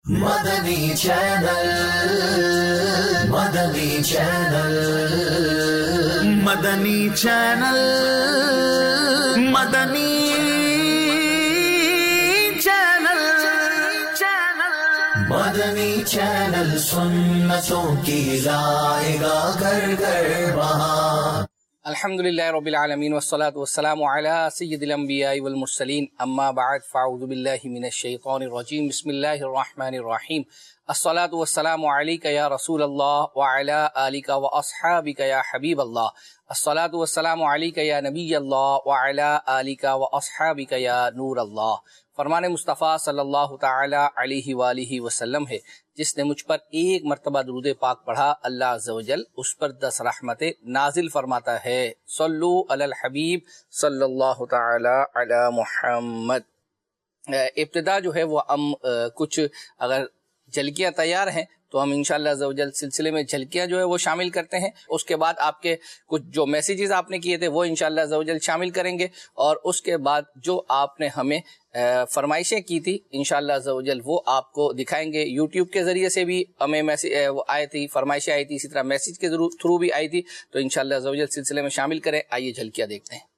مدنی channel, مدنی channel, مدنی channel, مدنی channel, مدنی channel سنتوں کی رائے گاہ گھر گھر وہاں۔ الحمدللہ رب العالمین والصلاة والسلام علی سید الانبیاء والمرسلین، اما بعد فاعوذ باللہ من الشیطان الرجیم، بسم اللہ الرحمن الرحیم۔ الصلاة والسلام علیک یا رسول اللہ وعلی آلک واصحابک یا حبیب اللہ۔ الصلاة والسلام علیک یا نبی اللہ وعلی آلک واصحابک یا نور اللہ۔ فرمان مصطفیٰ صلی اللہ تعالی علیہ وآلہ وسلم ہے، جس نے مجھ پر ایک مرتبہ درود پاک پڑھا، اللہ عز و جل اس پر 10 رحمتیں نازل فرماتا ہے۔ صلو علی الحبیب صلی اللہ تعالی علی محمد۔ ابتدا جو ہے وہ ہم کچھ اگر جھلکیاں تیار ہیں تو ہم انشاءاللہ عز و جل سلسلے میں جھلکیاں جو ہے وہ شامل کرتے ہیں۔ اس کے بعد آپ کے کچھ جو میسیجز آپ نے کیے تھے وہ انشاءاللہ عز و جل شامل کریں گے، اور اس کے بعد جو آپ نے ہمیں فرمائشیں کی تھی انشاءاللہ عز و جل وہ آپ کو دکھائیں گے۔ یوٹیوب کے ذریعے سے بھی ہمیں میسیج آئی تھی، فرمائشیں آئی تھی، اسی طرح میسیج کے تھرو بھی آئی تھی، تو انشاءاللہ عز و جل سلسلے میں شامل کریں۔ آئیے جھلکیاں دیکھتے ہیں۔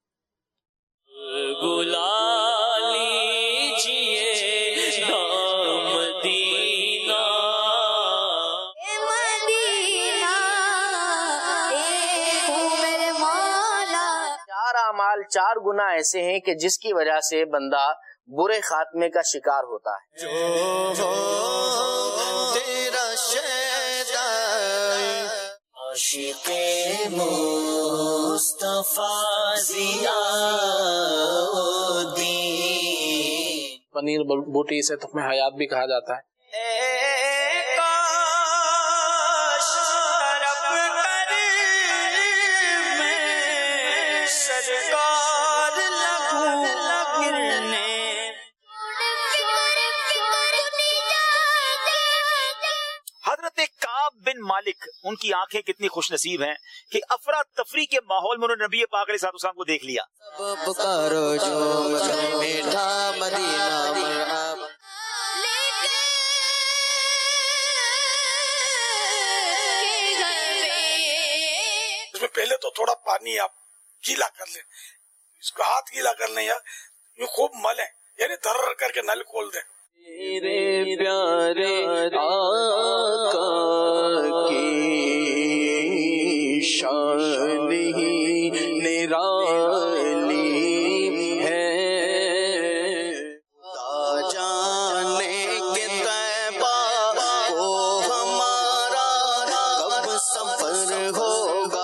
اعمال 4 گناہ ایسے ہیں کہ جس کی وجہ سے بندہ برے خاتمے کا شکار ہوتا ہے۔ جو تیرا شیدا عاشق مصطفیٰ ضیاء الدین۔ پنیر بوٹی سے تخم حیات بھی کہا جاتا ہے۔ حضرت کعب بن مالک، ان کی آنکھیں کتنی خوش نصیب ہیں کہ افراتفری کے ماحول میں انہوں نے نبی پاک علیہ السلام کو دیکھ لیا۔ پکارو جو میٹھا مدینہ مرحبا۔ اس میں پہلے تو تھوڑا پانی آپ گیلا کر لیں، اس کو ہاتھ گیلا کر لیں یا یوں خوب ملیں، یعنی دھر کر کے نل کھول دیں۔ میرے پیارے آقا کی شان ہی نرالی ہے، خدا جانے کہ طیبہ کو ہمارا کب سفر ہوگا،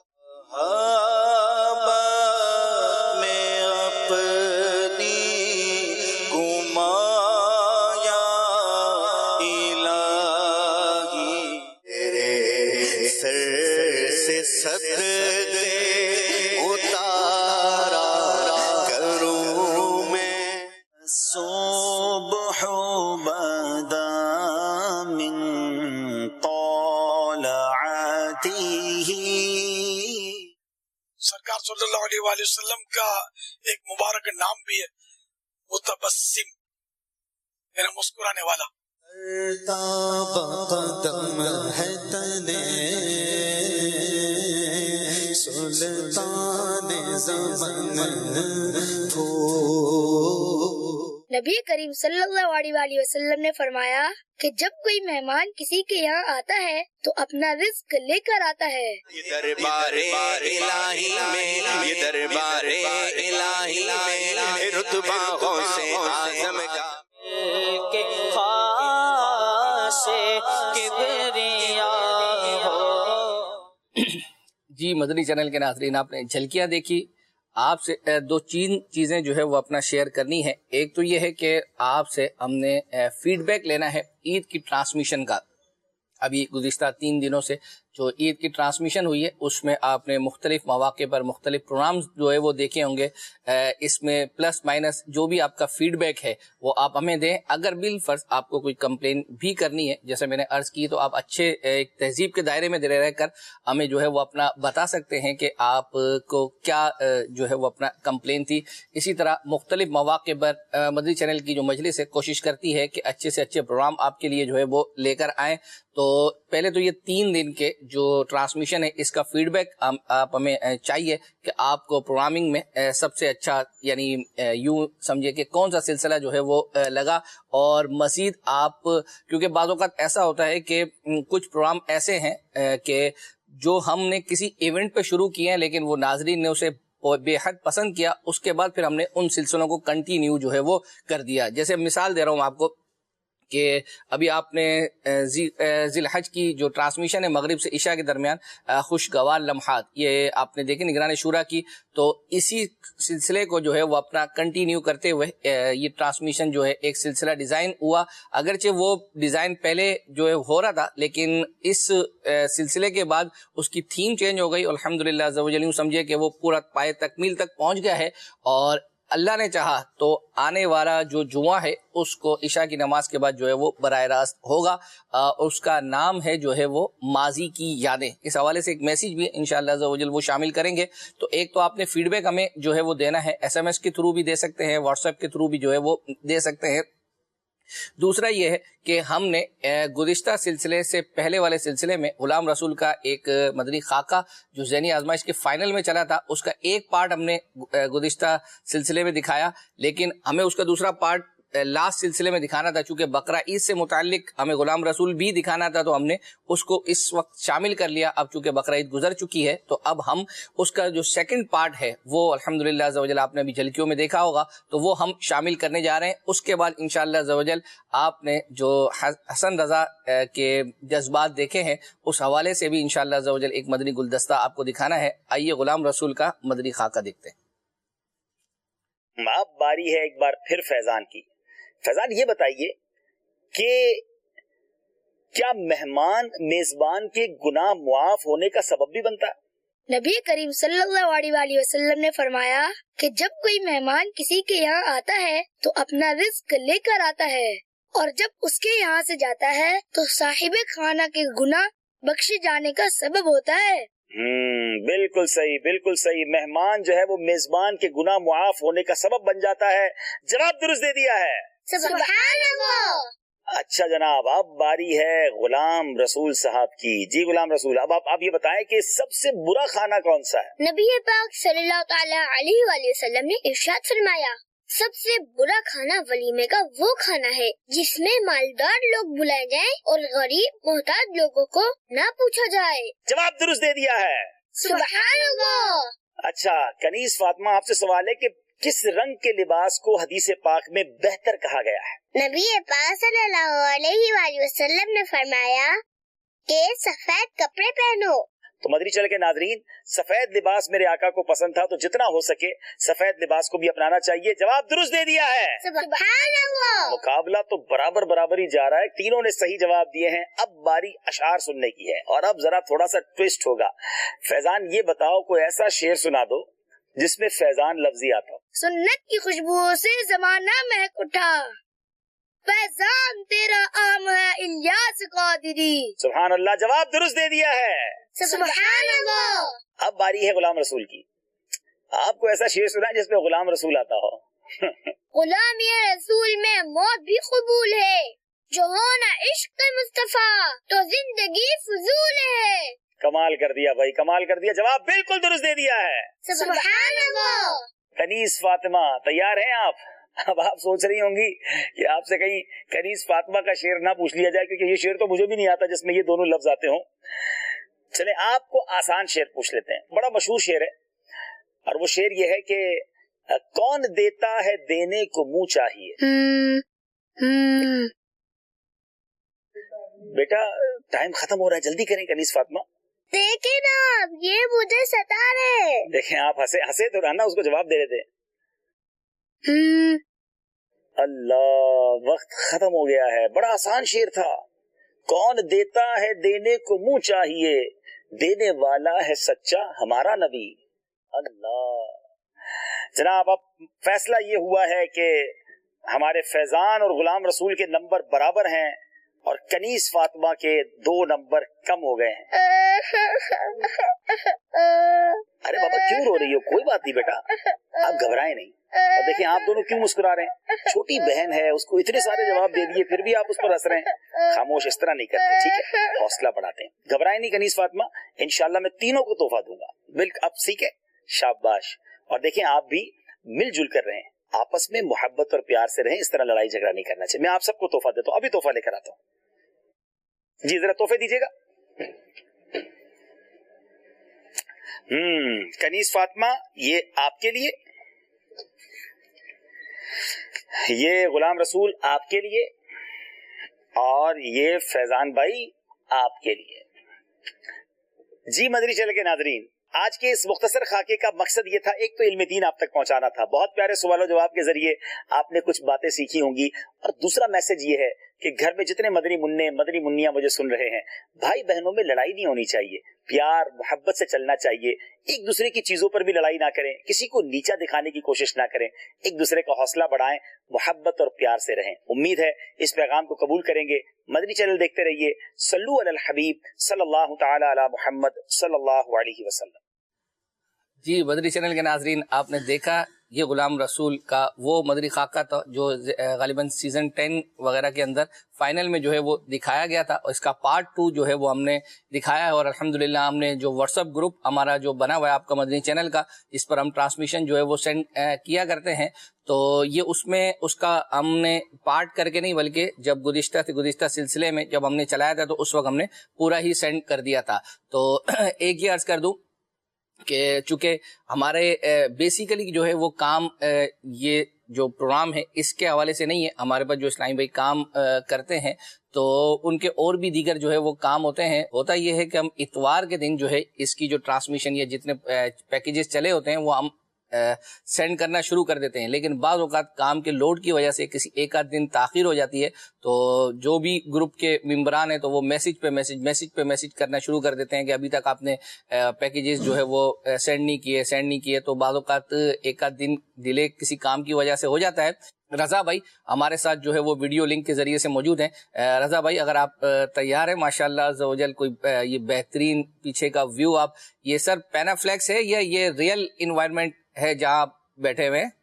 میں اپنی گما صدقے اتارا کروں میں، صبح بدا من طلعته۔ سرکار صلی اللہ علیہ وآلہ وسلم کا ایک مبارک نام بھی ہے متبسم، یعنی مسکرانے والا۔ قدم ہے تنے سلطان زمن کو۔ نبی کریم صلی اللہ علیہ وآلہ وسلم نے فرمایا کہ جب کوئی مہمان کسی کے یہاں آتا ہے تو اپنا رزق لے کر آتا ہے۔ یہ دربار الہی میں، یہ دربار الہی میں رتبہ غوث اعظم کا جی مدنی چینل کے ناظرین، آپ نے جھلکیاں دیکھی۔ آپ سے 2-3 چیزیں جو ہے وہ اپنا شیئر کرنی ہے۔ ایک تو یہ ہے کہ آپ سے ہم نے فیڈ بیک لینا ہے عید کی ٹرانسمیشن کا۔ ابھی گزشتہ 3 دنوں سے جو عید کی ٹرانسمیشن ہوئی ہے اس میں آپ نے مختلف مواقع پر مختلف پروگرامز جو ہے وہ دیکھے ہوں گے. اس میں پلس مائنس جو بھی آپ کا فیڈ بیک ہے وہ آپ ہمیں دیں. اگر بالفرض آپ کو کوئی کمپلین بھی کرنی ہے جیسے میں نے عرض کی تو آپ اچھے ایک تہذیب کے دائرے میں رہ کر ہمیں جو ہے وہ اپنا بتا سکتے ہیں کہ آپ کو کیا جو ہے وہ اپنا کمپلین تھی. اسی طرح مختلف مواقع پر مدنی چینل کی جو مجلس ہے کوشش کرتی ہے کہ اچھے سے اچھے پروگرام آپ کے لیے جو ہے وہ لے کر آئیں. تو پہلے تو یہ 3 دن کے جو ٹرانسمیشن ہے اس کا فیڈ بیک آپ ہمیں چاہیے کہ آپ کو پروگرامنگ میں سب سے اچھا یعنی یوں سمجھے کہ کون سا سلسلہ جو ہے وہ لگا. اور مزید آپ کیونکہ بعض اوقات ایسا ہوتا ہے کہ کچھ پروگرام ایسے ہیں کہ جو ہم نے کسی ایونٹ پہ شروع کیے ہیں لیکن وہ ناظرین نے اسے بے حد پسند کیا, اس کے بعد پھر ہم نے ان سلسلوں کو کنٹینیو جو ہے وہ کر دیا. جیسے مثال دے رہا ہوں آپ کو کہ ابھی آپ نے ذی الحج کی جو ٹرانسمیشن ہے مغرب سے عشاء کے درمیان خوشگوار لمحات یہ آپ نے دیکھے نگران شورا کی, تو اسی سلسلے کو جو ہے وہ اپنا کنٹینیو کرتے ہوئے یہ ٹرانسمیشن جو ہے ایک سلسلہ ڈیزائن ہوا. اگرچہ وہ ڈیزائن پہلے جو ہے ہو رہا تھا لیکن اس سلسلے کے بعد اس کی تھیم چینج ہو گئی. الحمدللہ عز و جل سمجھے کہ وہ پورا پائے تکمیل تک پہنچ گیا ہے اور اللہ نے چاہا تو آنے والا جو جمعہ ہے اس کو عشاء کی نماز کے بعد جو ہے وہ براہ راست ہوگا. اس کا نام ہے جو ہے وہ ماضی کی یادیں. اس حوالے سے ایک میسیج بھی انشاءاللہ عز و جل وہ شامل کریں گے. تو ایک تو آپ نے فیڈ بیک ہمیں جو ہے وہ دینا ہے, SMS کے تھرو بھی دے سکتے ہیں, واٹس ایپ کے تھرو بھی جو ہے وہ دے سکتے ہیں. دوسرا یہ ہے کہ ہم نے گزشتہ سلسلے سے پہلے والے سلسلے میں غلام رسول کا ایک مدنی خاکہ جو ذہنی آزمائش کے فائنل میں چلا تھا اس کا ایک پارٹ ہم نے گزشتہ سلسلے میں دکھایا, لیکن ہمیں اس کا دوسرا پارٹ لاسٹ سلسلے میں دکھانا تھا. چونکہ بقرہ عید سے متعلق ہمیں غلام رسول بھی دکھانا تھا تو ہم نے اس کو اس وقت شامل کر لیا. اب چونکہ بقرہ عید گزر چکی ہے تو اب ہم اس کا جو سیکنڈ پارٹ ہے وہ الحمدللہ عز و جل آپ نے ابھی جھلکیوں میں دیکھا ہوگا تو وہ ہم شامل کرنے جا رہے ہیں. اس کے بعد انشاءاللہ عز و جل آپ نے جو حسن رضا کے جذبات دیکھے ہیں اس حوالے سے بھی انشاءاللہ عز و جل ایک مدنی گلدستہ آپ کو دکھانا ہے. آئیے غلام رسول کا مدنی خاکہ دیکھتے ہیں. اب باری ہے ایک بار پھر فیضان کی. فیضان یہ بتائیے کہ کیا مہمان میزبان کے گناہ معاف ہونے کا سبب بھی بنتا ہے؟ نبی کریم صلی اللہ علیہ وسلم نے فرمایا کہ جب کوئی مہمان کسی کے یہاں آتا ہے تو اپنا رزق لے کر آتا ہے اور جب اس کے یہاں سے جاتا ہے تو صاحب خانہ کے گناہ بخشے جانے کا سبب ہوتا ہے. بالکل صحیح, بالکل صحیح. مہمان جو ہے وہ میزبان کے گناہ معاف ہونے کا سبب بن جاتا ہے. جواب درست دے دیا ہے. سبحان اللہ. اچھا جناب, اب باری ہے غلام رسول صاحب کی. جی غلام رسول, اب آپ یہ بتائیں کہ سب سے برا کھانا کون سا ہے؟ نبی پاک صلی اللہ تعالی علیہ وآلہ وسلم نے ارشاد فرمایا سب سے برا کھانا ولیمے کا وہ کھانا ہے جس میں مالدار لوگ بلائے جائیں اور غریب محتاج لوگوں کو نہ پوچھا جائے. جواب درست دے دیا ہے. سبحان اللہ. اچھا کنیز فاطمہ, آپ سے سوال ہے کہ کس رنگ کے لباس کو حدیث پاک میں بہتر کہا گیا ہے؟ نبی پاک صلی اللہ علیہ وآلہ وسلم نے فرمایا کہ سفید کپڑے پہنو. تو مدنی چینل کے ناظرین, سفید لباس میرے آقا کو پسند تھا تو جتنا ہو سکے سفید لباس کو بھی اپنانا چاہیے. جواب درست دے دیا ہے. سبحان اللہ. مقابلہ تو برابر ہی جا رہا ہے. تینوں نے صحیح جواب دیے ہیں. اب باری اشعار سننے کی ہے اور اب ذرا تھوڑا سا ٹویسٹ ہوگا. فیضان یہ بتاؤ کوئی ایسا شعر سنا دو جس میں فیضان لفظی آتا ہو. سنت کی خوشبو سے زمانہ مہک اٹھا, فیضان تیرا عام ہے الیاس قادری. سبحان اللہ, جواب درست دے دیا ہے. سبحان اللہ. اب باری ہے غلام رسول کی. آپ کو ایسا شعر سنا جس میں غلام رسول آتا ہو. غلامی رسول میں موت بھی قبول ہے, جو ہونا عشق مصطفیٰ تو زندگی فضول ہے. کمال کر دیا بھائی, کمال کر دیا. جواب بالکل درست دے دیا ہے. سبحان اللہ. کنیز فاطمہ تیار ہیں آپ؟ اب آپ سوچ رہی ہوں گی کہ آپ سے کہیں کنیز فاطمہ کا شعر نہ پوچھ لیا جائے, کیونکہ یہ شعر تو مجھے بھی نہیں آتا جس میں یہ دونوں لفظ آتے ہوں. چلیں آپ کو آسان شعر پوچھ لیتے ہیں. بڑا مشہور شعر ہے اور وہ شعر یہ ہے کہ کون دیتا ہے دینے کو منہ چاہیے. بیٹا ٹائم ختم ہو رہا ہے, جلدی کریں کنیز فاطمہ. دیکھیں نا یہ مجھے ستا رہے. دیکھیں آپ ہنسے تو رہنا, اس کو جواب دے دیتے. اللہ, وقت ختم ہو گیا ہے. بڑا آسان شعر تھا. کون دیتا ہے دینے کو منہ چاہیے، دینے والا ہے سچا ہمارا نبی۔ اللہ جناب، اب فیصلہ یہ ہوا ہے کہ ہمارے فیضان اور غلام رسول کے نمبر برابر ہیں اور کنیز فاطمہ کے 2 نمبر کم ہو گئے ہیں۔ ارے بابا کیوں رو رہی ہو؟ کوئی بات نہیں بیٹا، آپ گھبرائیں نہیں۔ اور دیکھیں آپ دونوں کیوں مسکرا رہے ہیں؟ چھوٹی بہن ہے، اس کو اتنے سارے جواب دے دیے پھر بھی آپ اس پر ہنس رہے ہیں۔ خاموش، اس طرح نہیں کرتے، ٹھیک ہے؟ حوصلہ بڑھاتے ہیں، گھبرائیں نہیں کنیز فاطمہ، انشاءاللہ میں تینوں کو تحفہ دوں گا۔ بالکل، اب ٹھیک ہے، شاباش۔ اور دیکھیں آپ بھی مل جل کر رہیں، آپس میں محبت اور پیار سے رہیں، اس طرح لڑائی جھگڑا نہیں کرنا چاہیے۔ میں آپ سب کو تحفہ دیتا ہوں، ابھی تحفہ لے کر آتا ہوں۔ جی ذرا تحفے دیجیے گا۔ کنیز فاطمہ یہ آپ کے لیے، یہ غلام رسول آپ کے لیے، اور یہ فیضان بھائی آپ کے لیے۔ جی مدری چینل کے ناظرین، آج کے اس مختصر خاکے کا مقصد یہ تھا، ایک تو علم دین آپ تک پہنچانا تھا، بہت پیارے سوال و جواب کے ذریعے آپ نے کچھ باتیں سیکھی ہوں گی، اور دوسرا میسج یہ ہے کہ گھر میں جتنے مدنی منع مدنی منیاں مجھے سن رہے ہیں، بھائی بہنوں میں لڑائی نہیں ہونی چاہیے، پیار محبت سے چلنا چاہیے، ایک دوسرے کی چیزوں پر بھی لڑائی نہ کریں، کسی کو نیچا دکھانے کی کوشش نہ کریں، ایک دوسرے کا حوصلہ بڑھائیں، محبت اور پیار سے رہیں۔ امید ہے اس پیغام کو قبول کریں گے۔ مدنی چینل دیکھتے رہیے۔ صلو علی الحبیب صلی اللہ تعالی علی محمد صلی اللہ علیہ وسلم۔ جی مدری چینل کے ناظرین، آپ نے دیکھا یہ غلام رسول کا وہ مدری خاکہ تھا جو غالباً سیزن 10 وغیرہ کے اندر فائنل میں جو ہے وہ دکھایا گیا تھا، اور اس کا پارٹ 2 جو ہے وہ ہم نے دکھایا ہے، اور الحمدللہ ہم نے جو واٹس ایپ گروپ ہمارا جو بنا ہوا ہے آپ کا مدنی چینل کا، اس پر ہم ٹرانسمیشن جو ہے وہ سینڈ کیا کرتے ہیں، تو یہ اس کا ہم نے پارٹ کر کے نہیں، بلکہ جب گزشتہ سلسلے میں جب ہم نے چلایا تھا تو اس وقت ہم نے پورا ہی سینڈ کر دیا تھا۔ تو ایک یہ عرض کر دوں کہ چونکہ ہمارے بیسیکلی جو ہے وہ کام یہ جو پروگرام ہے اس کے حوالے سے نہیں ہے، ہمارے پاس جو اسلامی بھائی کام کرتے ہیں تو ان کے اور بھی دیگر جو ہے وہ کام ہوتے ہیں۔ ہوتا یہ ہے کہ ہم اتوار کے دن جو ہے اس کی جو ٹرانسمیشن یا جتنے پیکیجز چلے ہوتے ہیں وہ ہم سینڈ کرنا شروع کر دیتے ہیں، لیکن بعض اوقات کام کے لوڈ کی وجہ سے کسی ایک آدھ دن تاخیر ہو جاتی ہے، تو جو بھی گروپ کے ممبران ہیں تو وہ میسج پہ میسج کرنا شروع کر دیتے ہیں کہ ابھی تک آپ نے پیکیجز جو ہے وہ سینڈ نہیں کیے، تو بعض اوقات ایک آدھ دن ڈیلے کسی کام کی وجہ سے ہو جاتا ہے۔ رضا بھائی ہمارے ساتھ جو ہے وہ ویڈیو لنک کے ذریعے سے موجود ہیں۔ رضا بھائی اگر آپ تیار ہیں، ماشاءاللہ عز و جل، کوئی یہ بہترین پیچھے کا ویو آپ، یہ سر پینافلیکس ہے یا یہ ریئل انوائرمنٹ ہے جہاں آپ بیٹھے ہوئے ہیں؟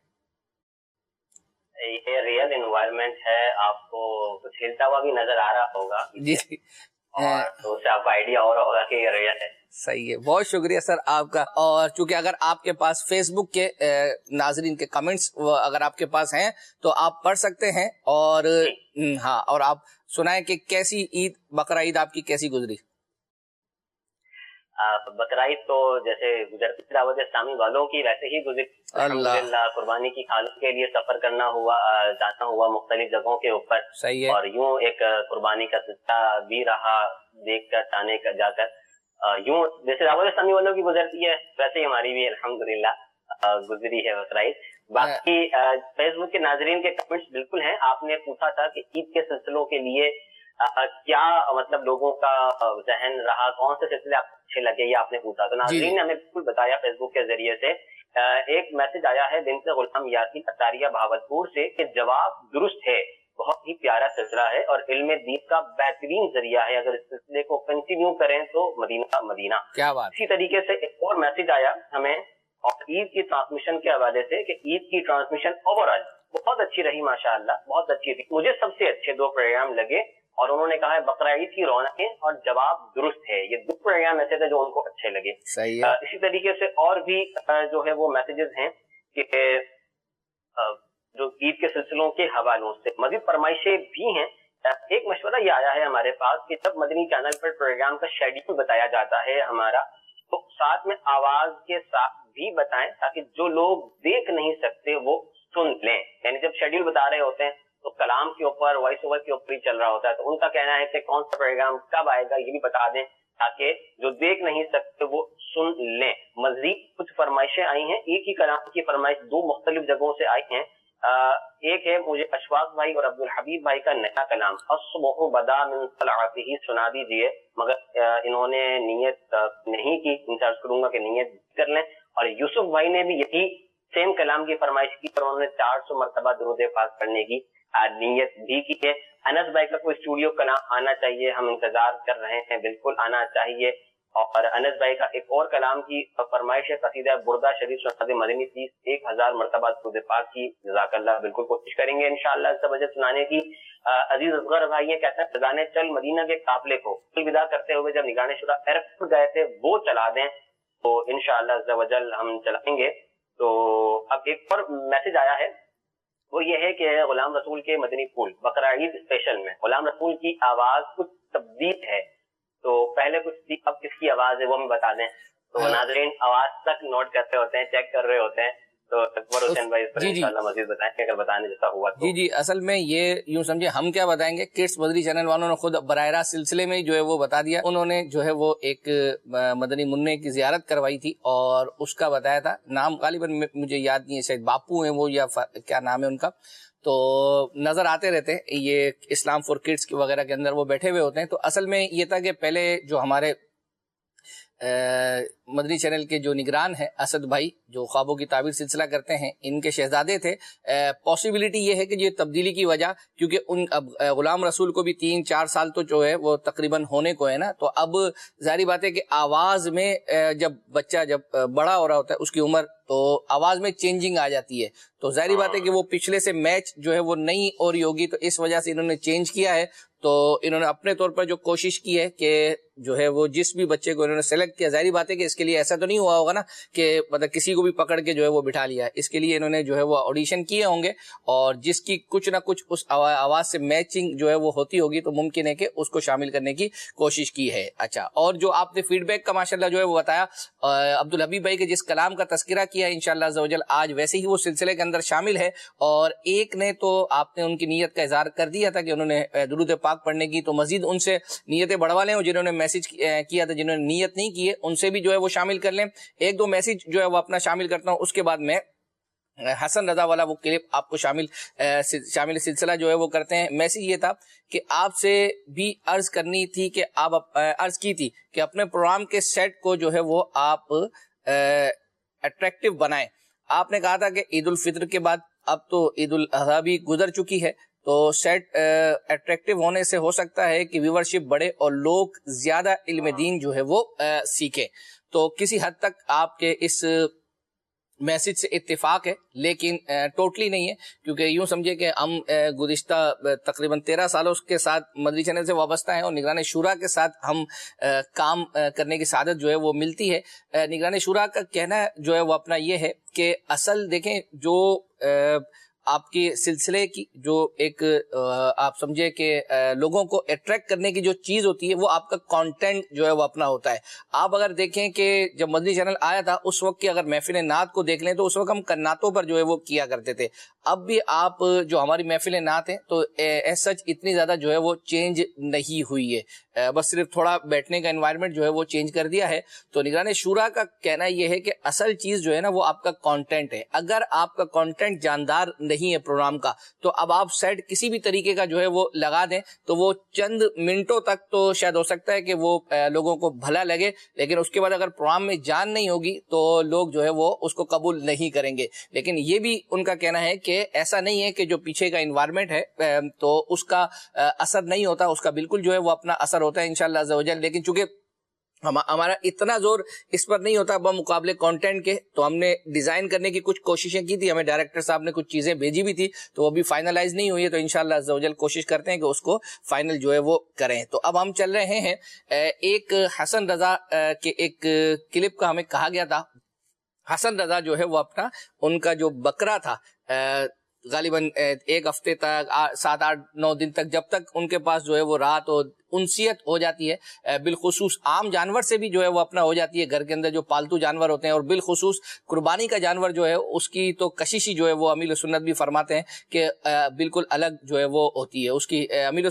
یہ ریئل انوائرمنٹ ہے، آپ کو کچھ ہلتا ہوا بھی نظر آ رہا ہوگا جی، اور تو اس سے آپ کو آئیڈیا ہو رہا ہوگا کہ یہ ریئل ہے۔ صحیح ہے، بہت شکریہ سر آپ کا۔ اور چونکہ اگر آپ کے پاس فیس بک کے ناظرین کے کمنٹس اگر آپ کے پاس ہیں تو آپ پڑھ سکتے ہیں، اور ہاں، اور آپ سنائیں کہ کیسی عید بقرہ عید آپ کی کیسی گزری؟ بقرعید تو جیسے گزرتی دعوت اسلامی والوں کی ویسے ہی گزری، الحمدللہ۔ قربانی کی کھالوں کے لیے سفر جانا ہوا مختلف جگہوں کے اوپر، صحیح ہے، اور یوں ایک قربانی کا سلسلہ بھی رہا، دیکھ کر جانے کا جا کر یوں جیسے دعوت اسلامی والوں کی گزرتی ہے ویسے ہی ہماری بھی الحمدللہ گزری ہے بقرعید۔ باقی فیس بک کے ناظرین کے کمنٹس بالکل ہیں۔ آپ نے پوچھا تھا کہ عید کے سلسلوں کے لیے کیا مطلب لوگوں کا ذہن رہا، کون سے سلسلے آپ اچھے لگے، یہ آپ نے پوچھا تو ناظرین نے ہمیں بالکل بتایا فیس بک کے ذریعے سے۔ ایک میسج آیا ہے بنت غلام یاسین اتاریہ بہاولپور سے کہ جواب درست ہے، بہت ہی پیارا سلسلہ ہے اور علم دین کا بہترین ذریعہ ہے، اگر اس سلسلے کو کنٹینیو کریں تو مدینہ۔ کیا بات۔ اسی طریقے سے ایک اور میسج آیا ہمیں اور عید کی ٹرانسمیشن کے حوالے سے کہ عید کی ٹرانسمیشن اوور آل بہت اچھی رہی، ماشاءاللہ بہت اچھی تھی، مجھے سب سے اچھے 2 پروگرام لگے، اور انہوں نے کہا ہے بقرہ عید کی رونقیں اور جواب درست ہے، یہ 2 پروگرام ایسے تھے جو ان کو اچھے لگے۔ صحیح ہے۔ اسی طریقے سے اور بھی جو ہے وہ میسیجز ہیں کہ جو عید کے سلسلوں کے حوالوں سے مزید فرمائشیں بھی ہیں۔ ایک مشورہ یہ آیا ہے ہمارے پاس کہ جب مدنی چینل پر پروگرام کا شیڈیول بتایا جاتا ہے ہمارا، تو ساتھ میں آواز کے ساتھ بھی بتائیں تاکہ جو لوگ دیکھ نہیں سکتے وہ سن لیں، یعنی جب شیڈیول بتا رہے ہوتے ہیں تو کلام کے اوپر وائس اوور کے اوپر ہی چل رہا ہوتا ہے، تو ان کا کہنا ہے کہ کون سا پروگرام کب آئے گا یہ بھی بتا دیں تاکہ جو دیکھ نہیں سکتے وہ سن لیں۔ مزید کچھ فرمائشیں آئی ہیں، ایک ہی کلام کی فرمائش 2 مختلف جگہوں سے آئی ہیں، ایک ہے مجھے اشفاق بھائی اور عبدالحبیب بھائی کا نیا کلام الصبح بدا من طلعته سنا دیجیے، مگر انہوں نے نیت نہیں کی، ان سے عرض کروں گا کہ نیت کر لیں. اور یوسف بھائی نے بھی یہی سیم کلام کی فرمائش کی اور انہوں نے 400 مرتبہ درود پاک پڑھنے کی نیت بھی کی ہے. انس بھائی کا کوئی اسٹوڈیو کلام آنا چاہیے، ہم انتظار کر رہے ہیں، بالکل آنا چاہیے. اور انس بھائی کا ایک اور کلام کی فرمائش ہے، قصیدہ بردہ شریف سناد مدنی 10,000 مرتبہ درود پاک کی. جزاک اللہ، بالکل کوشش کریں گے انشاءاللہ اس وجہ سنانے کی. عزیز اصغر بھائی یہ کہتے ہیں فضان چل مدینہ کے قافلے کو الوداع کرتے ہوئے جب نگران شورا ایئرپورٹ گئے تھے وہ چلا دیں، تو انشاءاللہ عز و جل ہم چلائیں گے. تو اب ایک اور میسج آیا ہے، وہ یہ ہے کہ غلام رسول کے مدنی پھول بقرہ عید اسپیشل میں غلام رسول کی آواز کچھ تبدیل ہے، تو پہلے کچھ تھی، اب کس کی آواز ہے وہ ہمیں بتا دیں. تو ناظرین آواز تک نوٹ کرتے ہوتے ہیں، چیک کر رہے ہوتے ہیں، تو اکبر حسین بھائی اس پر انشاءاللہ مزید بتائیں کہ اگر بتانے جیسا ہوا تو. جی اصل میں یہ یوں سمجھے ہم کیا بتائیں گے، کڈس بدری چینل والوں نے خود براہ راست سلسلے میں جو ہے وہ بتا دیا. انہوں نے جو ہے وہ ایک مدنی منع کی زیارت کروائی تھی اور اس کا بتایا تھا، نام غالباً مجھے یاد نہیں ہے، شاید باپو ہیں وہ یا کیا نام ہے ان کا، تو نظر آتے رہتے ہیں یہ اسلام فور کڈس وغیرہ کے اندر وہ بیٹھے ہوئے ہوتے ہیں. تو اصل میں یہ تھا کہ پہلے جو ہمارے مدنی چینل کے جو نگران ہیں اسد بھائی جو خوابوں کی تعبیر سلسلہ کرتے ہیں، ان کے شہزادے تھے. پاسبلٹی یہ ہے کہ یہ تبدیلی کی وجہ، کیونکہ ان اب غلام رسول کو بھی 3-4 سال تو جو ہے وہ تقریباً ہونے کو ہے نا، تو اب ظاہری بات ہے کہ آواز میں جب بچہ جب بڑا ہو رہا ہوتا ہے اس کی عمر، تو آواز میں چینجنگ آ جاتی ہے. تو ظاہری بات ہے کہ وہ پچھلے سے میچ جو ہے وہ نہیں ہو رہی ہوگی، تو اس وجہ سے انہوں نے چینج کیا ہے. تو انہوں نے اپنے طور پر جو کوشش کی ہے کہ جو ہے وہ جس بھی بچے کو انہوں نے سلیکٹ کیا، ظاہری بات ہے کہ اس کے لیے ایسا تو نہیں ہوا ہوگا نا کہ مطلب کسی کو بھی پکڑ کے جو ہے وہ بٹھا لیا ہے. اس کے لیے انہوں نے جو ہے وہ آڈیشن کیے ہوں گے اور جس کی کچھ نہ کچھ اس آواز سے میچنگ جو ہے وہ ہوتی ہوگی، تو ممکن ہے کہ اس کو شامل کرنے کی کوشش کی ہے. اچھا، اور جو آپ نے فیڈ بیک کا ماشاءاللہ جو ہے وہ بتایا عبدالحبیب بھائی کے جس کلام کا تذکرہ کیا انشاءاللہ عز و جل آج ویسے ہی وہ سلسلے کے اندر شامل ہے. اور ایک نے تو آپ نے ان کی نیت کا اظہار کر دیا تھا کہ انہوں نے درود پاک پڑھنے کی، تو مزید ان سے نیتیں بڑھوا لیں، اور جنہوں نے میسج کیا تھا جنہوں نے نیت نہیں کی ہے ان سے بھی جو ہے وہ شامل کر لیں. 1-2 میسج جو ہے وہ اپنا شامل کرتا ہوں، اس کے بعد میں حسن رضا والا وہ کلپ آپ کو شامل سلسلہ جو ہے وہ کرتے ہیں. میسج یہ تھا کہ آپ سے بھی عرض کرنی تھی کہ آپ عرض کی تھی کہ اپنے پروگرام کے سیٹ کو جو ہے وہ آپ اٹریکٹیو بنائیں. آپ نے کہا تھا کہ عید الفطر کے بعد اب تو عید الاضحیٰ بھی گزر چکی ہے، تو سیٹ اٹریکٹیو ہونے سے ہو سکتا ہے کہ ویورشپ بڑھے اور لوگ زیادہ علم دین جو ہے وہ سیکھیں. تو کسی حد تک آپ کے اس میسج سے اتفاق ہے، لیکن ٹوٹلی نہیں ہے، کیونکہ یوں سمجھے کہ ہم گزشتہ تقریباً 13 سالوں کے ساتھ مدنی چینل سے وابستہ ہیں اور نگران شورا کے ساتھ ہم کام کرنے کی سعادت جو ہے وہ ملتی ہے. نگران شورا کا کہنا جو ہے وہ اپنا یہ ہے کہ اصل دیکھیں جو آپ کے سلسلے کی جو ایک آپ سمجھے کہ لوگوں کو اٹریکٹ کرنے کی جو چیز ہوتی ہے وہ آپ کا کانٹینٹ جو ہے وہ اپنا ہوتا ہے. آپ اگر دیکھیں کہ جب مدنی چینل آیا تھا اس وقت کی اگر محفل نعت کو دیکھ لیں تو اس وقت ہم کناتوں پر جو ہے وہ کیا کرتے تھے. اب بھی آپ جو ہماری محفل نعت ہیں تو ایز سچ اتنی زیادہ جو ہے وہ چینج نہیں ہوئی ہے، بس صرف تھوڑا بیٹھنے کا انوائرمنٹ جو ہے وہ چینج کر دیا ہے. تو نگران شورا کا کہنا یہ ہے کہ اصل چیز جو ہے نا وہ آپ کا کانٹینٹ ہے. اگر آپ کا کانٹینٹ جاندار نہیں ہے پروگرام کا، تو اب آپ سیٹ کسی بھی طریقے کا جو ہے وہ لگا دیں تو وہ چند منٹوں تک تو شاید ہو سکتا ہے کہ وہ لوگوں کو بھلا لگے، لیکن اس کے بعد اگر پروگرام میں جان نہیں ہوگی تو لوگ جو ہے وہ اس کو قبول نہیں کریں گے. لیکن یہ بھی ان کا کہنا ہے کہ ایسا نہیں ہے کہ جو پیچھے کا انوائرمنٹ ہے تو اس کا اثر نہیں ہوتا، اس کا بالکل جو ہے وہ اپنا اثر ہوتا ہے انشاءاللہ عز و جل. لیکن چونکہ ہمارا اتنا زور اس پر نہیں ہوتا بمقابلے کانٹینٹ کے، تو ہم نے ڈیزائن کرنے کی کچھ کوششیں کی تھی، ہمیں ڈائریکٹر صاحب نے کچھ چیزیں بھیجی بھی تھی تو وہ بھی فائنلائز نہیں ہوئی ہے. تو انشاءاللہ عز و جل کوشش کرتے ہیں کہ اس کو فائنل جو ہے وہ کریں. تو اب ہم چل رہے ہیں ایک حسن رضا کے ایک کلپ کا ہمیں کہا گیا تھا. حسن رضا جو ہے وہ اپنا ان کا جو بکرا تھا غالباً 1 ہفتے تک 7-8-9 دن تک، جب تک ان کے پاس جو ہے وہ رات اور انسیت ہو جاتی ہے، بالخصوص عام جانور سے بھی جو ہے وہ اپنا ہو جاتی ہے، گھر کے اندر جو پالتو جانور ہوتے ہیں، اور بالخصوص قربانی کا جانور جو ہے اس کی تو کشش ہی جو ہے وہ امیل سنت بھی فرماتے ہیں کہ بالکل الگ جو ہے وہ ہوتی ہے. اس کی امیل سنت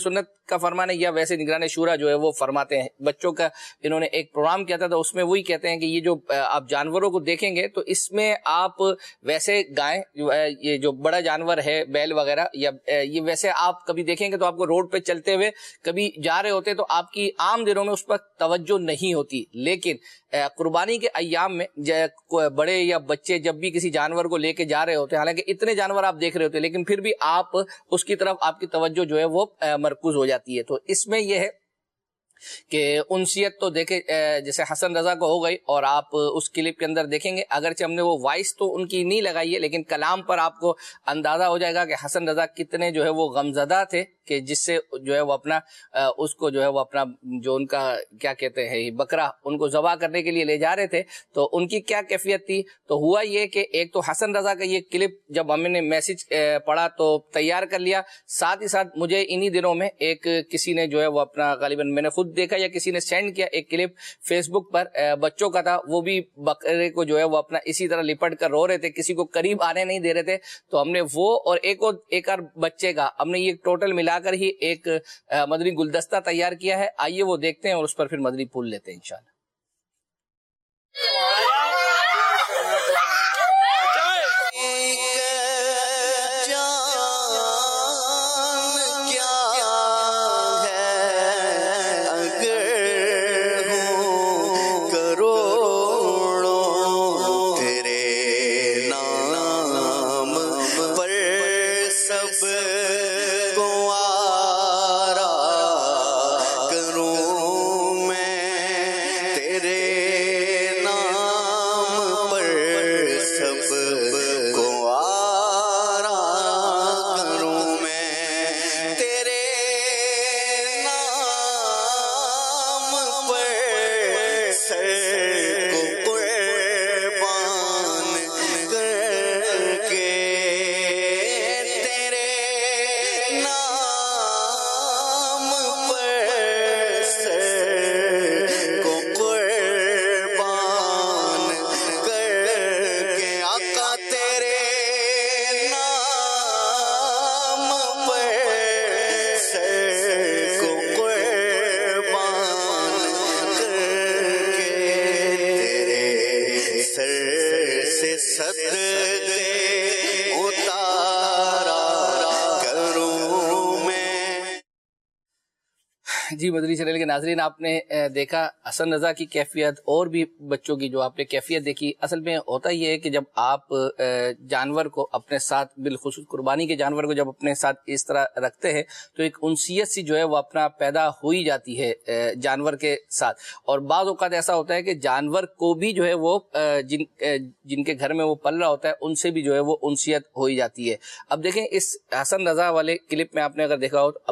کا فرمان ہے یا ویسے نگران شورا جو ہے وہ فرماتے ہیں؟ بچوں کا انہوں نے ایک پروگرام کیا تھا تو اس میں وہی کہتے ہیں کہ یہ جو آپ جانوروں کو دیکھیں گے تو اس میں آپ ویسے گائے یہ جو بڑا جانور ہے بیل وغیرہ یا یہ ویسے آپ کبھی دیکھیں گے تو آپ کو روڈ پہ چلتے ہوئے کبھی جا رہے ہوتے تو آپ کی عام دنوں میں اس پر توجہ نہیں ہوتی، لیکن قربانی کے ایام میں بڑے یا بچے جب بھی کسی جانور کو لے کے جا رہے ہوتے ہیں، حالانکہ اتنے جانور آپ دیکھ رہے ہوتے ہیں لیکن پھر بھی آپ اس کی طرف آپ کی توجہ جو ہے وہ مرکوز ہو جاتی ہے۔ تو اس میں یہ ہے کہ انسیت تو دیکھے جیسے حسن رضا کو ہو گئی، اور آپ اس کلپ کے اندر دیکھیں گے اگرچہ ہم نے وہ وائس تو ان کی نہیں لگائی ہے لیکن کلام پر آپ کو اندازہ ہو جائے گا کہ حسن رضا کتنے جو ہے وہ غمزدہ تھے کہ جس سے جو ہے وہ اپنا اس کو جو ہے وہ اپنا جو ان کا کیا کہتے ہیں بکرا ان کو ذبح کرنے کے لیے لے جا رہے تھے تو ان کی کیا کیفیت تھی۔ تو ہوا یہ کہ ایک تو حسن رضا کا یہ کلپ جب ہم نے میسج پڑھا تو تیار کر لیا، ساتھ ہی ساتھ مجھے انہی دنوں میں ایک کسی نے جو ہے وہ اپنا غالباً میں نے خود دیکھا یا کسی نے سینڈ کیا ایک کلپ فیس بک پر بچوں کا تھا، وہ بھی بکرے کو جو ہے وہ اپنا اسی طرح لپٹ کر رو رہے تھے، کسی کو قریب آنے نہیں دے رہے تھے۔ تو ہم نے وہ اور ایک اور بچے کا ہم نے یہ ٹوٹل ملا کر ہی ایک مدنی گلدستہ تیار کیا ہے، آئیے وہ دیکھتے ہیں اور اس پر پھر مدنی پھول لیتے ہیں انشاءاللہ۔ جی مدنی چینل کے ناظرین، آپ نے دیکھا حسن رضا کی کیفیت اور بھی بچوں کی جو آپ نے کیفیت دیکھی۔ اصل میں ہوتا یہ ہے کہ جب آپ جانور کو اپنے ساتھ بالخصوص قربانی کے جانور کو جب اپنے ساتھ اس طرح رکھتے ہیں تو ایک انسیت سی جو ہے وہ اپنا پیدا ہو ہی جاتی ہے جانور کے ساتھ، اور بعض اوقات ایسا ہوتا ہے کہ جانور کو بھی جو ہے وہ جن کے گھر میں وہ پل رہا ہوتا ہے ان سے بھی جو ہے وہ انسیت ہو ہی جاتی ہے۔ اب دیکھیں اس حسن رضا والے کلپ میں آپ نے اگر دیکھا ہو تو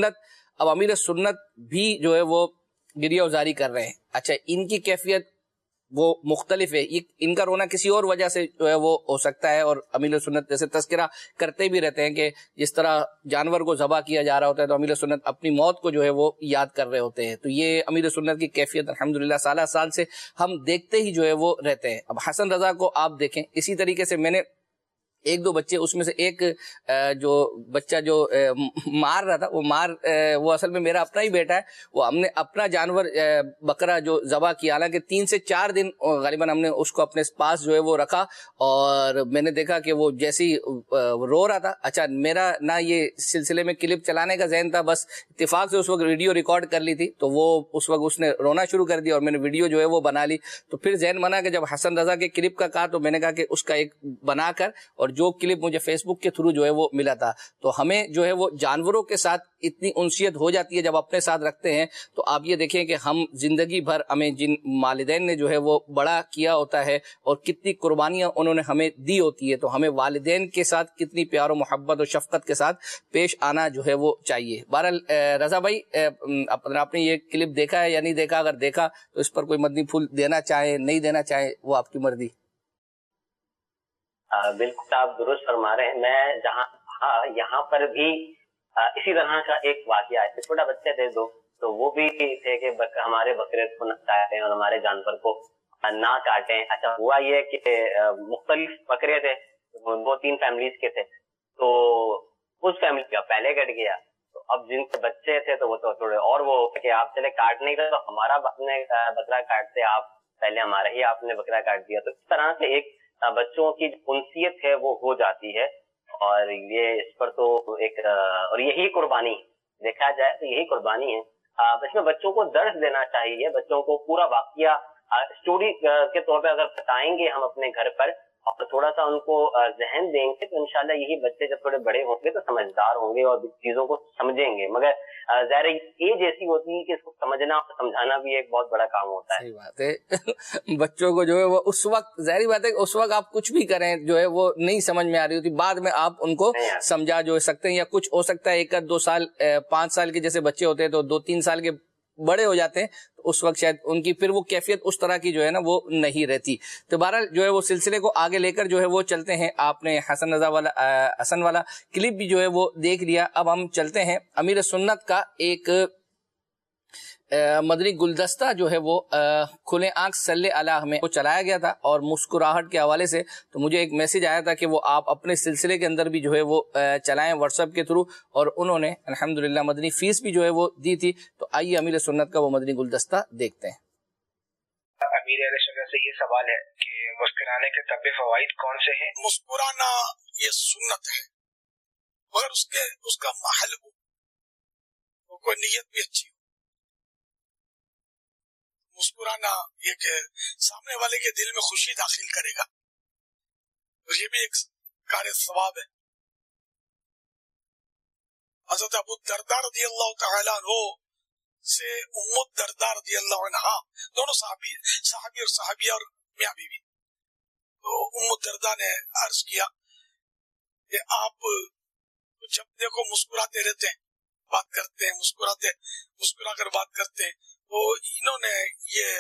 امیر سنت بھی جو ہے وہ گریہ وزاری کر رہے ہیں۔ اچھا، ان کی کیفیت وہ مختلف ہے، ان کا رونا کسی اور وجہ سے جو ہے وہ ہو سکتا ہے، اور امیر سنت جیسے تذکرہ کرتے بھی رہتے ہیں کہ جس طرح جانور کو ذبح کیا جا رہا ہوتا ہے تو امیر سنت اپنی موت کو جو ہے وہ یاد کر رہے ہوتے ہیں۔ تو یہ امیر سنت کی کیفیت الحمدللہ سالہ سال سے ہم دیکھتے ہی جو ہے وہ رہتے ہیں۔ اب حسن رضا کو آپ دیکھیں، اسی طریقے سے میں نے ایک دو بچے، اس میں سے ایک جو بچہ جو مار رہا تھا وہ اصل میں میرا اپنا ہی بیٹا ہے، وہ ہم نے اپنا جانور بکرا جو ذبح کیا، حالانکہ 3 سے 4 دن غالباً ہم نے اس کو اپنے پاس جو ہے وہ رکھا، اور میں نے دیکھا کہ وہ جیسے ہی رو رہا تھا، اچھا میرا نہ یہ سلسلے میں کلپ چلانے کا ذہن تھا، بس اتفاق سے اس وقت ویڈیو ریکارڈ کر لی تھی تو وہ اس وقت اس نے رونا شروع کر دیا اور میں نے ویڈیو جو ہے وہ بنا لی۔ تو پھر ذہن بنا کہ جب حسن رضا کے کلپ کا کہا تو میں نے کہا کہ اس کا ایک بنا کر، اور جو کلپ مجھے فیس بک کے تھرو جو ہے وہ ملا تھا، تو ہمیں جو ہے وہ جانوروں کے ساتھ اتنی انسیت ہو جاتی ہے جب اپنے ساتھ رکھتے ہیں۔ تو آپ یہ دیکھیں کہ ہم زندگی بھر ہمیں جن والدین نے جو ہے وہ بڑا کیا ہوتا ہے اور کتنی قربانیاں انہوں نے ہمیں دی ہوتی ہے، تو ہمیں والدین کے ساتھ کتنی پیار و محبت اور شفقت کے ساتھ پیش آنا جو ہے وہ چاہیے۔ بہرحال رضا بھائی، آپ نے یہ کلپ دیکھا ہے یا نہیں دیکھا؟ اگر دیکھا تو اس پر کوئی مدنی پھول دینا چاہے نہیں دینا چاہے وہ آپ کی مرضی۔ بالکل آپ درست فرما رہے ہیں۔ میں یہاں پر بھی اسی طرح کا ایک واقعہ ہے، چھوٹا بچے تھے دو، تو وہ بھی تھے کہ ہمارے بکرے کو نہ کاٹیں اور ہمارے جانور کو نہ کاٹیں۔ اچھا، ہوا یہ کہ مختلف بکرے تھے، 2-3 فیملیز کے تھے، تو اس فیملی کا پہلے کٹ گیا، تو اب جن کے بچے تھے تو وہ تو تھوڑے اور وہ کہ آپ چلے کاٹ نہیں تھے تو ہمارا بکرا کاٹتے آپ، پہلے ہمارا ہی آپ نے بکرا کاٹ دیا. تو اس طرح سے ایک بچوں کی جو انسیت ہے وہ ہو جاتی ہے. اور یہ اس پر تو ایک اور یہی قربانی دیکھا جائے تو یہی قربانی ہے. اس میں بچوں کو درس دینا چاہیے، بچوں کو پورا واقعہ اسٹوری کے طور پہ اگر بتائیں گے ہم اپنے گھر پر اور تھوڑا سا ان کو ذہن دیں گے تو انشاءاللہ یہی بچے جب تھوڑے بڑے ہوں گے تو سمجھدار ہوں گے اور چیزوں کو سمجھیں گے. مگر ظاہر ایج ایسی ہوتی ہے کہ اس کو سمجھنا اور سمجھانا بھی ایک بہت بڑا کام ہوتا ہے. صحیح بات ہے. بچوں کو جو ہے وہ اس وقت ظاہری بات ہے کہ اس وقت آپ کچھ بھی کریں جو ہے وہ نہیں سمجھ میں آ رہی ہوتی، بعد میں آپ ان کو سمجھا جو سکتے ہیں، یا کچھ ہو سکتا ہے 1 2 سال 5 سال کے جیسے بچے ہوتے ہیں تو 2 3 سال کے بڑے ہو جاتے ہیں تو اس وقت شاید ان کی پھر وہ کیفیت اس طرح کی جو ہے نا وہ نہیں رہتی. تو بہرحال جو ہے وہ سلسلے کو آگے لے کر جو ہے وہ چلتے ہیں. آپ نے حسن والا کلپ بھی جو ہے وہ دیکھ لیا. اب ہم چلتے ہیں امیر سنت کا ایک مدنی گلدستہ جو ہے وہ کھلے آنکھ صلی اللہ میں وہ چلایا گیا تھا، اور مسکراہٹ کے حوالے سے تو مجھے ایک میسج آیا تھا کہ وہ آپ اپنے سلسلے کے اندر بھی جو ہے وہ چلائیں واٹس ایپ کے تھرو، اور انہوں نے الحمدللہ مدنی فیس بھی جو ہے وہ دی تھی. تو آئیے امیر سنت کا وہ مدنی گلدستہ دیکھتے ہیں. امیر اہل سنت سے یہ سوال ہے کہ مسکرانے کے طبی فوائد کون سے ہیں؟ مسکرانا یہ سنت ہے، مگر اس کا محل ہو، کوئی نیت بھی اچھی ہو. مسکرانا یہ کہ سامنے والے کے دل میں خوشی داخل کرے گا، اور یہ بھی ایک کار ثواب ہے. حضرت ابو الدرداء رضی اللہ تعالیٰ عنہ سے ام الدرداء رضی اللہ عنہا، دونوں صحابی اور صحابیہ اور میاں بیوی. تو ام الدرداء نے عرض کیا کہ آپ جب دیکھو مسکراتے رہتے ہیں، بات کرتے ہیں، مسکرا کر بات کرتے ہیں. تو انہوں نے یہ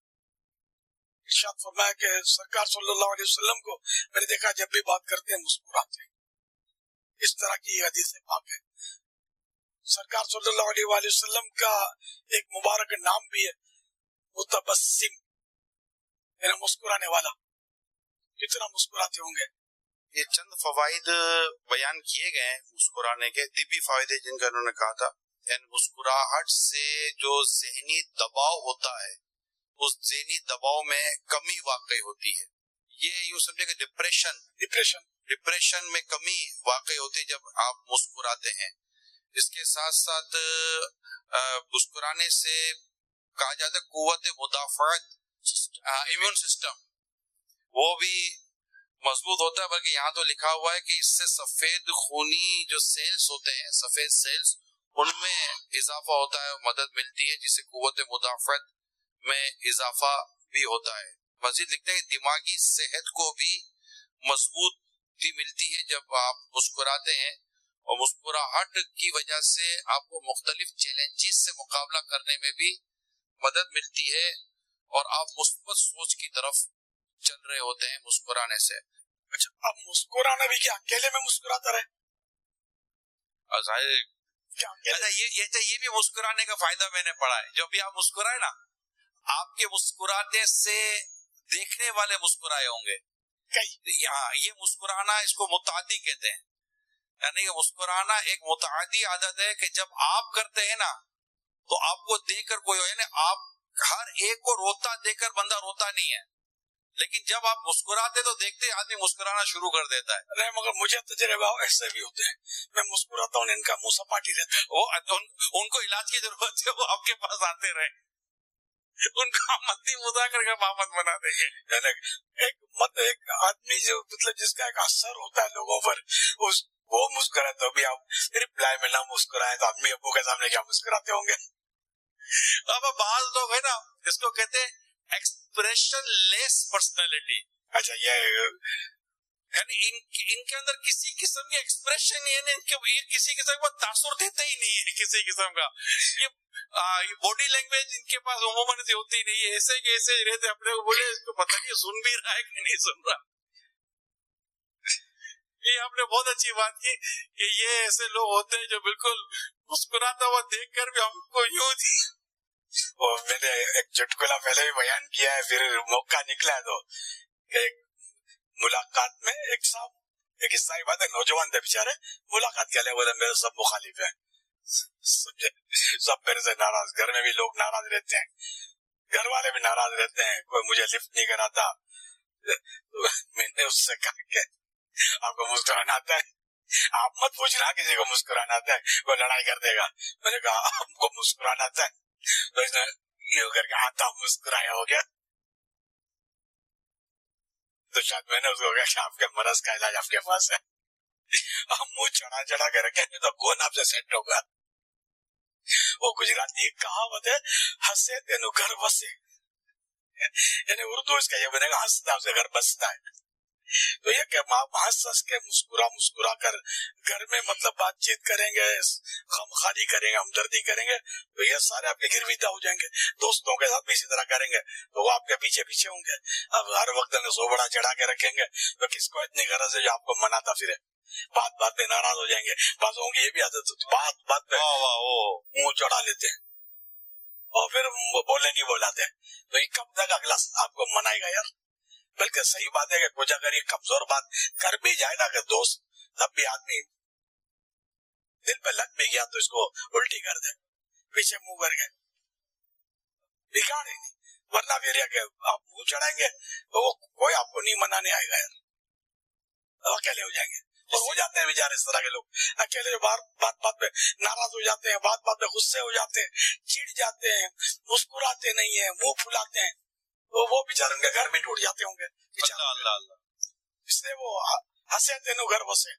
ارشاد فرمایا کہ سرکار صلی اللہ علیہ وسلم کو میں نے دیکھا جب بھی بات کرتے ہیں مسکراتے ہیں. اس طرح کی حدیث پاک ہے. سرکار صلی اللہ علیہ وآلہ وسلم کا ایک مبارک نام بھی ہے متبسم، یعنی مسکرانے والا. کتنا مسکراتے ہوں گے. یہ چند فوائد بیان کیے گئے ہیں مسکرانے کے، طبی فائدے جن کا انہوں نے کہا تھا. یعنی مسکراہٹ سے جو ذہنی دباؤ ہوتا ہے اس ذہنی دباؤ میں کمی واقع ہوتی ہے. یہ یوں سمجھے کہ ڈپریشن میں کمی واقع ہوتی ہے جب آپ مسکراتے ہیں. اس کے ساتھ ساتھ مسکرانے سے کہا جاتا ہے قوت مدافعت، امیون سسٹم وہ بھی مضبوط ہوتا ہے. بلکہ یہاں تو لکھا ہوا ہے کہ اس سے سفید خونی جو سیلز ہوتے ہیں، سفید سیلز، ان میں اضافہ ہوتا ہے، مدد ملتی ہے، جس سے قوت مدافعت میں اضافہ بھی ہوتا ہے. مزید لکھتے ہیں کہ دماغی صحت کو بھی مضبوطی ملتی ہے جب آپ مسکراتے ہیں، اور مسکراہٹ کی وجہ سے آپ کو مختلف چیلنجز سے مقابلہ کرنے میں بھی مدد ملتی ہے، اور آپ مثبت سوچ کی طرف چل رہے ہوتے ہیں مسکرانے سے. اچھا، اب مسکرانا بھی کیا اکیلے میں مسکراتا رہے؟ اچھا، یہ بھی مسکرانے کا فائدہ میں نے پڑھا ہے. جو بھی آپ مسکرائے نا، آپ کے مسکرانے سے دیکھنے والے مسکرائے ہوں گے. یہ مسکرانا اس کو متعدی کہتے ہیں. یعنی کہ مسکرانا ایک متعدی عادت ہے کہ جب آپ کرتے ہیں نا تو آپ کو دیکھ کر کوئی، یعنی آپ ہر ایک کو روتا دیکھ کر بندہ روتا نہیں ہے، لیکن جب آپ مسکراتے تو دیکھتے آدمی مسکرانا شروع کر دیتا ہے. نہیں، مگر مجھے تجربہ ایسے بھی ہوتے ہیں، میں مسکراتا ہوں ان کا منہ سپاٹی رہتا ہے. ان کو علاج کی ضرورت ہے، وہ آپ کے پاس آتے رہے، ان کا مدنی مذاکر کا محمد بنا دیں گے. ایک آدمی جو مطلب جس کا ایک اثر ہوتا ہے لوگوں پر، وہ مسکرائے تو بھی آپ ریپلائی میں نہ مسکرائے تو امی ابو کے سامنے کیا مسکراتے ہوں گے. اب بعض لوگ ہے نا اس کو کہتے ہیں ایکسپریشن لیس پرسنالٹی. اچھا، یہ یعنی ان کے اندر کسی قسم کی ایکسپریشن یعنی ان کے کسی قسم کا تاثر دیتا ہی نہیں ہے کسی قسم کا. یہ باڈی لینگویج ان کے پاس عموماً ہوتی نہیں ہے، ایسے کہ ایسے رہتے اپنے کو بولے اس کو پتہ نہیں سن بھی رہا ہے کہ نہیں سن رہا. یہ آپ نے بہت اچھی بات کی کہ یہ ایسے لوگ ہوتے ہیں جو بالکل مسکراتا ہوا دیکھ کر بھی ہم کو یوں تھی. میں نے ایک چٹکلا پہلے بھی بیان کیا ہے، پھر موقع نکلا ہے تو ایک ملاقات میں ایک صاحب، ایک عیسائی بات ہے، نوجوان تھے بیچارے، ملاقات کے لیے بولے میرے سب مخالف ہیں، سب میرے سے ناراض، گھر میں بھی لوگ ناراض رہتے ہیں، گھر والے بھی ناراض رہتے ہیں، کوئی مجھے لفٹ نہیں کراتا. میں نے اس سے کہا کہ آپ کو مسکرانا آتا ہے؟ آپ مت پوچھنا کسی کو مسکرانا آتا ہے، وہ لڑائی کر دے گا. میں نے کہا آپ کو مسکرانا آتا ہے؟ تو اس نے یوں کر کے آتا مسکرایا ہو گیا. تو شاید میں نے اس کو کہا کہ آپ کے مرض کا علاج آپ کے پاس ہے، آپ منہ چڑھا کے رکھیں تو کون آپ سے سیٹ ہوگا. وہ گجراتی ایک کہاوت ہے، ہنسے تینو گھر بسے، یعنی اردو اس کا یہ بنے گا ہنستا سے گھر بستا ہے. تو یہ کہ آپ ہنس کے مسکرا کر گھر میں مطلب بات چیت کریں گے، غم خالی کریں گے، ہمدردی کریں گے، تو یہ سارے آپ کے گرویدہ ہو جائیں گے. دوستوں کے ساتھ بھی اسی طرح کریں گے تو وہ آپ کے پیچھے پیچھے ہوں گے. اب ہر وقت سوبڑا چڑھا کے رکھیں گے تو کس کو اتنی غرض ہے جو آپ کو مناتا پھرے. بات پہ ناراض ہو جائیں گے. بعضوں کی یہ بھی عادت ہوتی، بات پہ منہ چڑھا لیتے ہیں اور پھر بولے نہیں بولاتے. تو یہ کب تک اگلا آپ کو منائے گا یار. بلکہ صحیح بات ہے کہ کچھ اگر یہ کمزور بات کر بھی جائے نا کہ دوست، تب بھی آدمی دل پہ لگ بھی گیا تو اس کو الٹی کر دے، پیچھے منہ کر گئے، بگاڑ ہی نہیں. ورنہ پھر یہ کہ آپ منہ چڑھائیں گے تو وہ کوئی آپ کو نہیں منانے آئے گا یار، اکیلے ہو جائیں گے. اور ہو جاتے ہیں بیچارے اس طرح کے لوگ اکیلے، بات پہ ناراض ہو جاتے ہیں، بات پہ غصے ہو جاتے ہیں، چڑ جاتے ہیں، مسکراتے نہیں ہیں، منہ پھلاتے ہیں، تو وہ بیچارے ان کے گھر بھی ٹوٹ جاتے ہوں گے. اس لیے وہ ہنسے تینو گھر بسے،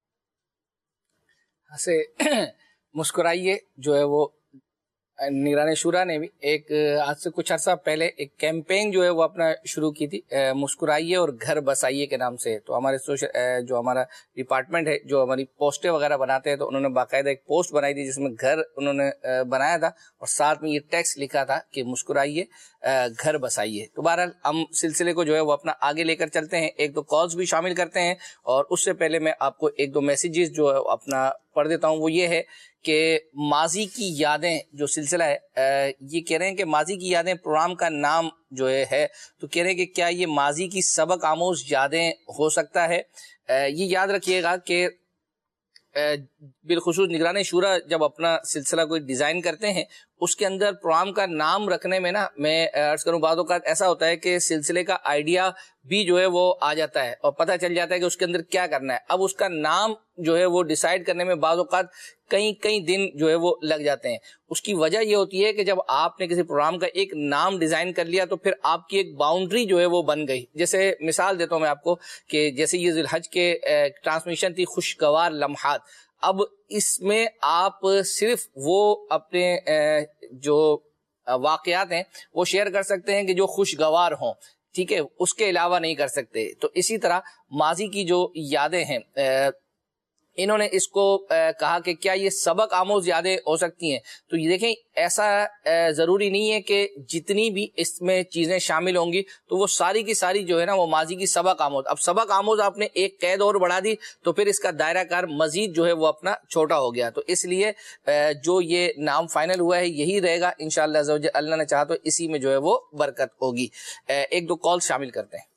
ہنسے مسکرائیے جو ہے وہ نگران شورا نے بھی ایک آج سے کچھ عرصہ پہلے ایک کیمپین جو ہے وہ اپنا شروع کی تھی، مسکرائیے اور گھر بسائیے کے نام سے. تو ہمارے جو ہمارا ڈپارٹمنٹ ہے جو ہماری پوسٹیں وغیرہ بناتے ہیں، تو انہوں نے باقاعدہ ایک پوسٹ بنائی تھی جس میں گھر انہوں نے بنایا تھا اور ساتھ میں یہ ٹیکسٹ لکھا تھا کہ مسکرائیے گھر بسائیے. تو بہرحال ہم سلسلے کو جو ہے وہ اپنا آگے لے کر چلتے ہیں، ایک دو کالز بھی شامل کرتے ہیں. اور اس سے پہلے میں آپ کو ایک دو میسیجز جو ہے اپنا پڑھ دیتا ہوں. وہ یہ ہے کہ ماضی کی یادیں جو سلسلہ ہے، یہ کہہ رہے ہیں کہ ماضی کی یادیں پروگرام کا نام جو ہے تو کہہ رہے ہیں کہ کیا یہ ماضی کی سبق آموز یادیں ہو سکتا ہے. یہ یاد رکھیے گا کہ بالخصوص نگران شورا جب اپنا سلسلہ کوئی ڈیزائن کرتے ہیں، اس کے اندر پروگرام کا نام رکھنے میں نا میں عرض کروں بعض اوقات ایسا ہوتا ہے کہ سلسلے کا آئیڈیا بھی جو ہے وہ آ جاتا ہے اور پتہ چل جاتا ہے کہ اس کے اندر کیا کرنا ہے. اب اس کا نام جو ہے وہ ڈیسائیڈ کرنے میں بعض اوقات کئی دن جو ہے وہ لگ جاتے ہیں. اس کی وجہ یہ ہوتی ہے کہ جب آپ نے کسی پروگرام کا ایک نام ڈیزائن کر لیا تو پھر آپ کی ایک باؤنڈری جو ہے وہ بن گئی. جیسے مثال دیتا ہوں میں آپ کو کہ جیسے یہ ذی الحج کے ٹرانسمیشن تھی خوشگوار لمحات، اب اس میں آپ صرف وہ اپنے جو واقعات ہیں وہ شیئر کر سکتے ہیں کہ جو خوشگوار ہوں، ٹھیک ہے، اس کے علاوہ نہیں کر سکتے. تو اسی طرح ماضی کی جو یادیں ہیں، انہوں نے اس کو کہا کہ کیا یہ سبق آموز یادیں ہو سکتی ہیں. تو یہ دیکھیں ایسا ضروری نہیں ہے کہ جتنی بھی اس میں چیزیں شامل ہوں گی تو وہ ساری کی ساری جو ہے نا وہ ماضی کی سبق آموز. اب سبق آموز آپ نے ایک قید اور بڑھا دی تو پھر اس کا دائرہ کار مزید جو ہے وہ اپنا چھوٹا ہو گیا. تو اس لیے جو یہ نام فائنل ہوا ہے یہی رہے گا انشاءاللہ عزوجل. اللہ نے چاہا تو اسی میں جو ہے وہ برکت ہوگی. ایک دو کال شامل کرتے ہیں.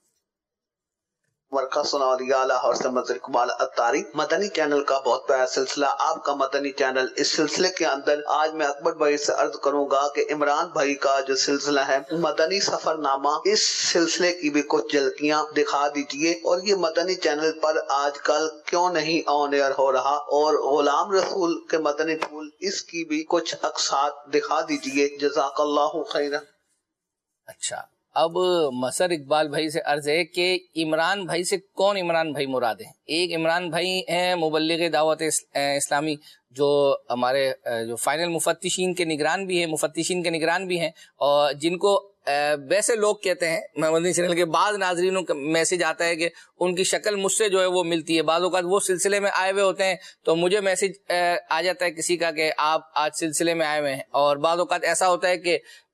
مرکز سناولیاء حسن اقبال اتاری مدنی چینل کا بہت بڑا سلسلہ، آپ کا مدنی چینل. اس سلسلے کے اندر آج میں اکبر بھائی سے عرض کروں گا کہ عمران بھائی کا جو سلسلہ ہے مدنی سفر نامہ، اس سلسلے کی بھی کچھ جھلکیاں دکھا دیجئے. اور یہ مدنی چینل پر آج کل کیوں نہیں آن ایئر ہو رہا، اور غلام رسول کے مدنی پھول اس کی بھی کچھ اقساط دکھا دیجئے. جزاک اللہ خیرا. اچھا، اب مسر اقبال بھائی سے عرض ہے کہ عمران بھائی سے کون عمران بھائی مراد ہے؟ ایک عمران بھائی ہیں مبلغ دعوت اسلامی جو ہمارے جو فائنل مفتشین کے نگران بھی ہیں اور جن کو ویسے لوگ کہتے ہیں، مدنی چینل کے بعض ناظرینوں کا میسج آتا ہے کہ ان کی شکل مجھ سے جو ہے وہ ملتی ہے. بعض اوقات وہ سلسلے میں آئے ہوئے ہوتے ہیں تو مجھے میسج آ جاتا ہے کسی کا کہ آپ آج سلسلے میں آئے ہوئے ہیں، اور بعض اوقات ایسا ہوتا ہے کہ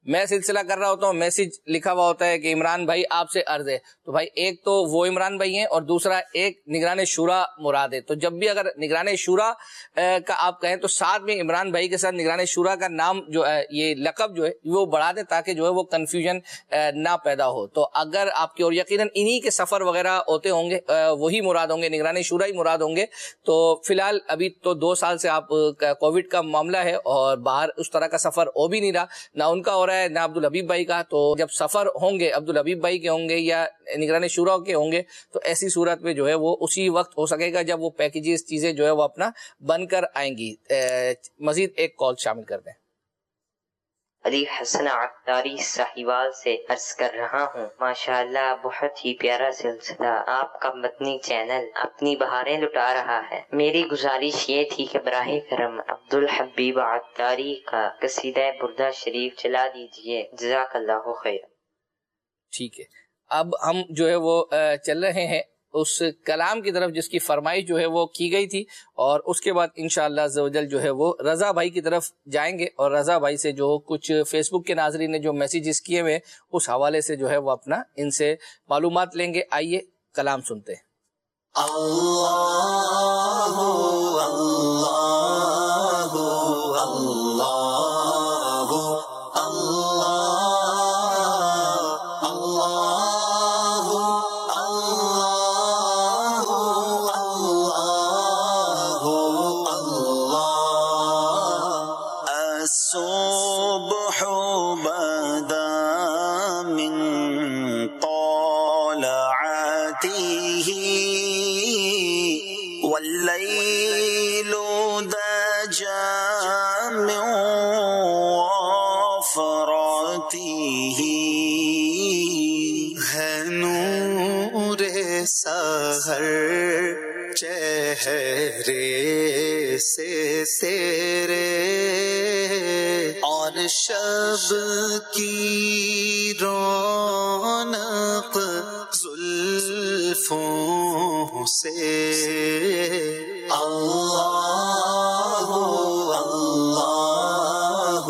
میں سلسلہ کر رہا ہوتا ہوں, میسج لکھا ہوا ہوتا ہے کہ عمران بھائی آپ سے عرض ہے, تو بھائی ایک تو وہ عمران بھائی ہیں اور دوسرا ایک نگران شورا مراد ہے. تو جب بھی اگر نگران شورا کا آپ کہیں تو ساتھ میں عمران بھائی کے ساتھ نگران شورا کا نام جو ہے, یہ لقب جو ہے وہ بڑھا دیں تاکہ جو ہے وہ کنفیوژن نہ پیدا ہو. تو اگر آپ کی, اور یقیناً انہی کے سفر وغیرہ ہوتے ہوں گے, وہی مراد ہوں گے, نگران شورا ہی مراد ہوں گے. تو فی الحال ابھی تو 2 سال سے آپ کووڈ کا معاملہ ہے اور باہر اس طرح کا سفر ہو بھی نہیں رہا, نہ ان کا ہو رہا ہے نہ عبدالحبیب بھائی کا. تو جب سفر ہوں گے عبدالحبیب بھائی کے ہوں گے یا نگران شورا کے ہوں گے تو ایسی صورت میں جو ہے وہ اسی وقت ہو سکے گا جب وہ پیکیجز چیزیں جو ہے وہ اپنا بن کر آئیں گی. مزید ایک کال شامل کر دیں. علی حسن عطاری ساہیوال سے عرض کر رہا ہوں, ماشاءاللہ بہت ہی پیارا سلسلہ آپ کا مدنی چینل اپنی بہاریں لٹا رہا ہے. میری گزارش یہ تھی کہ براہ کرم عبدالحبیب عطاری کا قصیدہ بردہ شریف چلا دیجئے, جزاک اللہ خیر. ٹھیک ہے, اب ہم جو ہے وہ چل رہے ہیں اس کلام کی طرف جس کی فرمائش جو ہے وہ کی گئی تھی, اور اس کے بعد انشاءاللہ عز و جل جو ہے وہ رضا بھائی کی طرف جائیں گے اور رضا بھائی سے جو کچھ فیس بک کے ناظرین نے جو میسیجز کیے ہوئے اس حوالے سے جو ہے وہ اپنا ان سے معلومات لیں گے. آئیے کلام سنتے ہیں. اللہ الصبح بدا من طلعته والليل دجى من وفرته ہے نور سحر چہرے سے تیرے اور شب کی رونق زلفوں سے. اللہ اللہ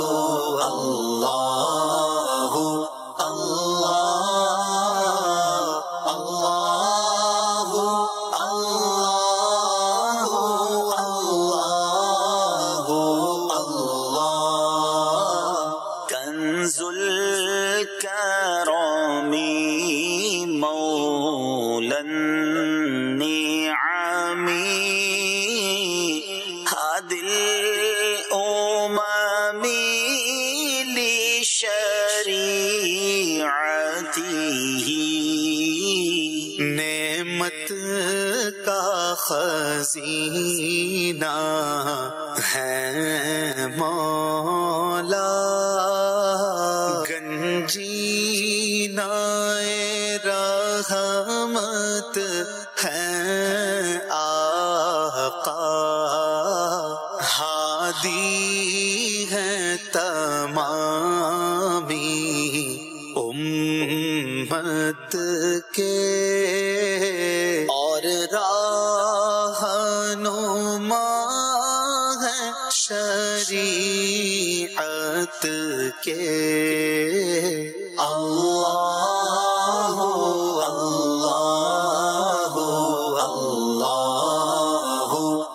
اللہ اللہ اللہ کنز الکرم مولا النعم هادي الأمم لشریعته نعمت کا خزینہ ہے مولا گنجینہ رحمت ہے آقا ہادی ہے تمامی امت کے اور رہنما ہے شریعت کے. اللہ اللہ اللہ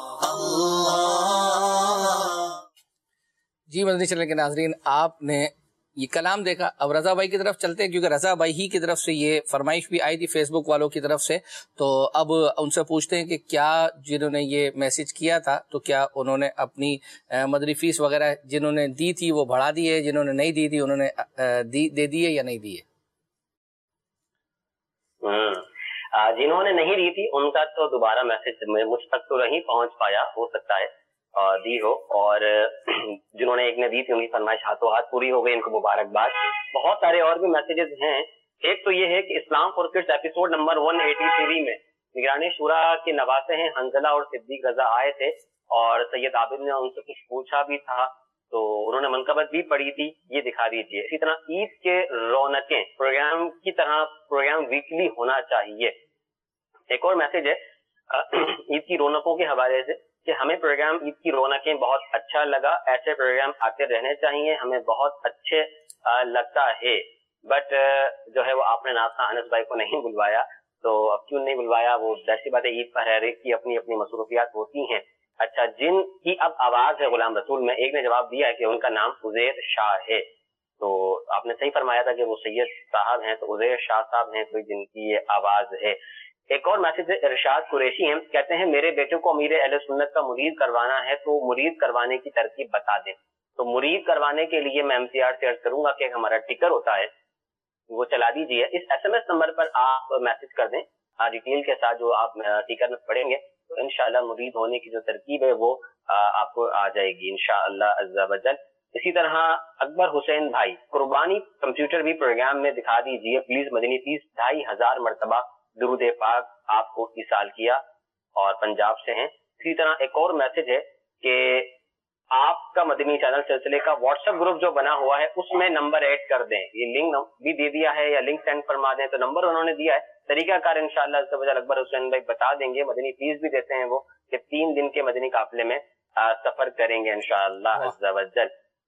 اللہ. جی مدنی چینل کے ناظرین, آپ نے یہ کلام دیکھا. اب رضا بھائی کی طرف چلتے ہیں کیونکہ رضا بھائی ہی کی طرف سے یہ فرمائش بھی آئی تھی فیس بک والوں کی طرف سے. تو اب ان سے پوچھتے ہیں کہ کیا جنہوں نے یہ میسج کیا تھا تو کیا انہوں نے اپنی مدنی فیس وغیرہ جنہوں نے دی تھی وہ بڑھا دی ہے, جنہوں نے نہیں دی تھی انہوں نے دے دی ہے یا نہیں دی ہے؟ جنہوں نے نہیں دی تھی ان کا تو دوبارہ میسج مجھ تک تو نہیں پہنچ پایا, ہو سکتا ہے دی ہو, اور جنہوں نے ایک نے دی تھی ان کی فرمائش ہاتھوں ہاتھ پوری ہو گئی, ان کو مبارکباد. بہت سارے اور بھی میسیجز ہیں. ایک تو یہ ہے کہ اسلام فور کڈس ایپیسوڈ نمبر 183 میں نگران شورا کے نواسے ہیں حنزلہ اور صدیق رضا آئے تھے اور سید عابد نے ان سے کچھ پوچھا بھی تھا تو انہوں نے منقبت بھی پڑھی تھی, یہ دکھا دیجیے. اسی طرح عید کے رونقیں پروگرام کی طرح پروگرام ویکلی ہونا چاہیے. ایک اور میسج ہے عید کی رونقوں کے حوالے سے کہ ہمیں پروگرام عید کی رونقیں بہت اچھا لگا, ایسے پروگرام آتے رہنے چاہیے, ہمیں بہت اچھے لگتا ہے. بٹ جو ہے وہ آپ نے ناصر انس بھائی کو نہیں بلوایا, تو اب کیوں نہیں بلوایا, وہ ظاہر سی بات ہے عید پر ہر ایک کی اپنی اپنی مصروفیات ہوتی ہیں. اچھا, جن کی اب آواز ہے غلام رسول میں, ایک نے جواب دیا ہے کہ ان کا نام عزیر شاہ ہے, تو آپ نے صحیح فرمایا تھا کہ وہ سید صاحب ہیں, تو عزیر شاہ صاحب ہیں کوئی جن کی یہ آواز ہے. ایک اور میسج ہے, ارشاد قریشی ہیں, کہتے ہیں میرے بیٹے کو امیر اہل سنت کا مرید کروانا ہے, تو مرید کروانے کی ترکیب بتا دیں. تو مرید کروانے کے لیے میں MCR سے عرض کروں گا کہ ہمارا ٹکر ہوتا ہے وہ چلا دیجیے, اس SMS نمبر پر آپ میسج کر دیں ڈیٹیل کے ساتھ, جو آپ ٹکر میں پڑھیں گے تو انشاءاللہ مرید ہونے کی جو ترکیب ہے وہ آپ کو آ جائے گی انشاءاللہ عز و جل. اسی طرح اکبر حسین بھائی, قربانی کمپیوٹر بھی پروگرام میں دکھا دیجیے پلیز, مدنی فیس 2500 مرتبہ درود پاک آپ کو ایصال کیا, اور پنجاب سے ہیں. اسی طرح ایک اور میسج ہے کہ آپ کا مدنی چینل سلسلے کا واٹس ایپ گروپ جو بنا ہوا ہے اس میں نمبر ایڈ کر دیں, یہ لنک بھی دے دیا ہے, یا لنک سینڈ فرما دیں, تو نمبر انہوں نے دیا ہے, طریقہ کار انشاءاللہ اکبر حسین بھائی بتا دیں گے. مدنی فیس بھی دیتے ہیں وہ, کہ 3 دن کے مدنی قافلے میں سفر کریں گے انشاءاللہ عز و جل.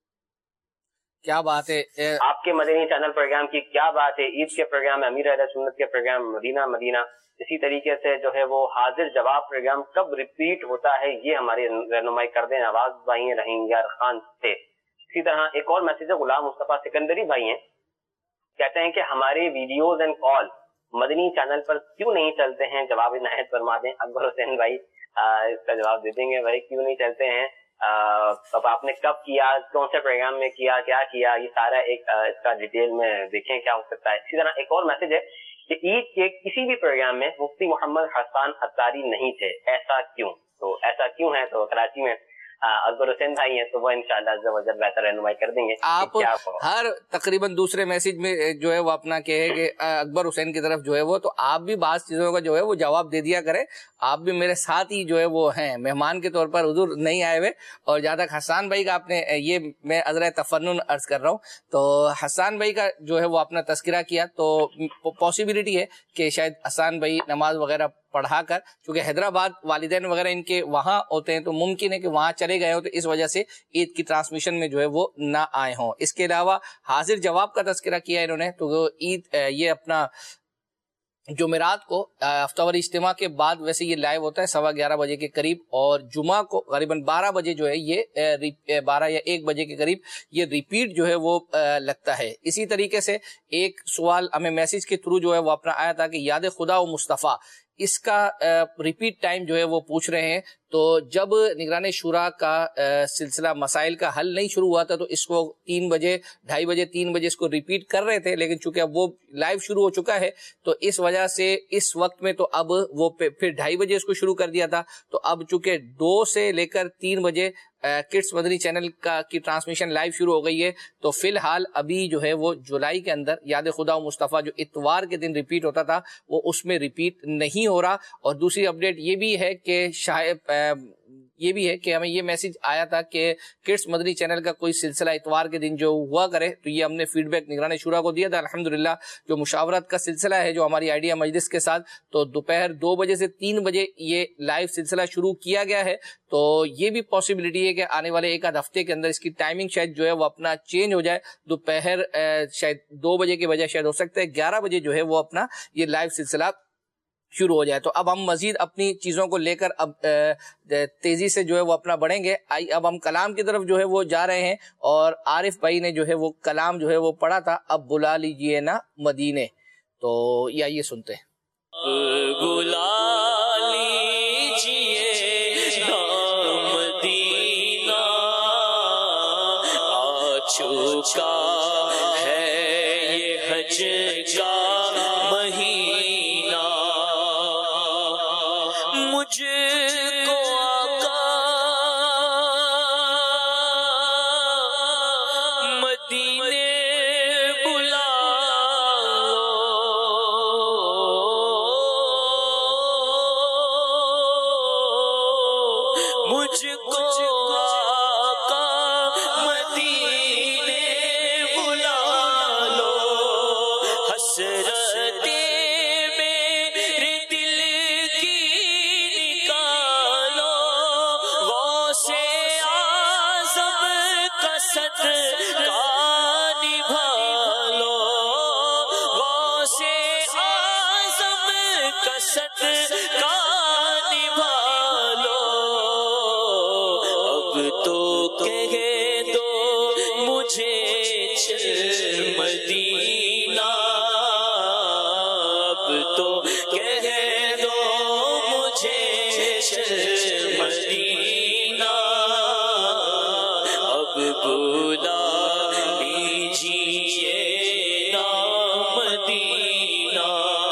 کیا بات ہے, آپ کے مدنی چینل پروگرام کی کیا بات ہے, عید کے پروگرام, امیر اہل سنت کے پروگرام, مدینہ مدینہ, اسی طریقے سے جو ہے وہ حاضر جواب پروگرام کب ریپیٹ ہوتا ہے, یہ ہماری رہنمائی کر دیں. نواز بھائی رحیم یار خان سے. اسی طرح ایک اور میسج ہے, غلام مصطفیٰ سکندری بھائی ہیں, کہتے ہیں کہ ہمارے videos and call Madani channel پر کیوں نہیں چلتے ہیں, جواب عنایت فرما دیں. اکبر حسین بھائی اس کا جواب دے دیں گے, بھائی کیوں نہیں چلتے ہیں, اب آپ نے کب کیا, کون سے پروگرام میں کیا, کیا کیا, یہ سارا ایک اس کا ڈیٹیل میں دیکھیں کیا ہو سکتا ہے. اسی طرح ایک اور میسج ہے کہ عید کے کسی بھی پروگرام میں مفتی محمد حسان عطاری نہیں تھے, ایسا کیوں؟ تو ایسا کیوں ہے, تو کراچی میں اکبر حسین بھائی ہیں, تو وہ انشاءاللہ بہتر رہنمائی کر دیں گے. آپ ہر تقریباً دوسرے میسج میں جو ہے وہ اپنا کہے کہ اکبر حسین کی طرف جو ہے وہ, تو آپ بھی بعض چیزوں کا جو ہے وہ جواب دے دیا کریں. آپ بھی میرے ساتھ ہی جو ہے وہ ہیں, مہمان کے طور پر حضور نہیں آئے ہوئے. اور جہاں تک حسان بھائی کا آپ نے, یہ میں عذرا تفنن عرض کر رہا ہوں, تو حسان بھائی کا جو ہے وہ اپنا تذکرہ کیا, تو پاسبلٹی ہے کہ شاید حسان بھائی نماز وغیرہ پڑھا کر, چونکہ حیدرآباد والدین وغیرہ ان کے وہاں ہوتے ہیں, تو ممکن ہے کہ وہاں چلے گئے ہوں, تو اس وجہ سے عید کی ٹرانسمیشن میں جو ہے وہ نہ آئے ہوں. اس کے علاوہ حاضر جواب کا تذکرہ کیا انہوں نے, تو وہ عید یہ اپنا جمعرات کو ہفتہ اجتماع کے بعد ویسے یہ لائیو ہوتا ہے 11:15 بجے کے قریب, اور جمعہ کو غالباً 12 بجے جو ہے یہ 12 یا 1 بجے کے قریب یہ ریپیٹ جو ہے وہ لگتا ہے. اسی طریقے سے ایک سوال ہمیں میسج کے تھرو جو ہے وہ اپنا آیا تھا کہ یاد خدا و مصطفیٰ, اس کا ریپیٹ ٹائم جو ہے وہ پوچھ رہے ہیں. تو جب نگران شورا کا سلسلہ مسائل کا حل نہیں شروع ہوا تھا, تو اس کو 3 بجے 2:30 بجے 3 بجے اس کو ریپیٹ کر رہے تھے, لیکن چونکہ اب وہ لائیو شروع ہو چکا ہے, تو اس وجہ سے اس وقت میں تو اب وہ پھر 2:30 بجے اس کو شروع کر دیا تھا. تو اب چونکہ 2 سے لے کر 3 بجے کڈس مدنی چینل کی ٹرانسمیشن لائیو شروع ہو گئی ہے. تو فی الحال ابھی جو ہے وہ جولائی کے اندر یاد خدا و مصطفیٰ جو اتوار کے دن ریپیٹ ہوتا تھا وہ اس میں ریپیٹ نہیں ہو رہا. اور دوسری اپڈیٹ یہ بھی ہے کہ ہمیں یہ میسج آیا تھا کہ کڈس مدنی چینل کا کوئی سلسلہ اتوار کے دن جو ہوا کرے, تو یہ ہم نے فیڈ بیک نگران شورا کو دیا تھا. الحمدللہ جو مشاورت کا سلسلہ ہے جو ہماری آئیڈیا مجلس کے ساتھ, تو دوپہر 2 بجے سے 3 بجے یہ لائیو سلسلہ شروع کیا گیا ہے. تو یہ بھی پاسبلٹی ہے کہ آنے والے 1 ہفتے کے اندر اس کی ٹائمنگ شاید جو ہے وہ اپنا چینج ہو جائے, دوپہر شاید 2 بجے کے بجائے شاید ہو سکتا ہے 11 بجے جو ہے وہ اپنا یہ لائیو سلسلہ شروع ہو جائے. تو اب ہم مزید اپنی چیزوں کو لے کر اب تیزی سے جو ہے وہ اپنا بڑھیں گے. اب ہم کلام کی طرف جو ہے وہ جا رہے ہیں, اور عارف بھائی نے جو ہے وہ کلام جو ہے وہ پڑھا تھا, اب بلا لیجئے نا مدینے. تو یہ سنتے ہیں. بلا لیجئے نا مدینہ, آ چکا ہے یہ حج کا مہینہ, مجھ کو آقا مدینے بلا مجھ کو آقا مدینے بلا لو, حسرت میرے دل کی مدینہ اب تو کہہ دو مجھے مدینہ اب بلا لیجیے نا مدینہ.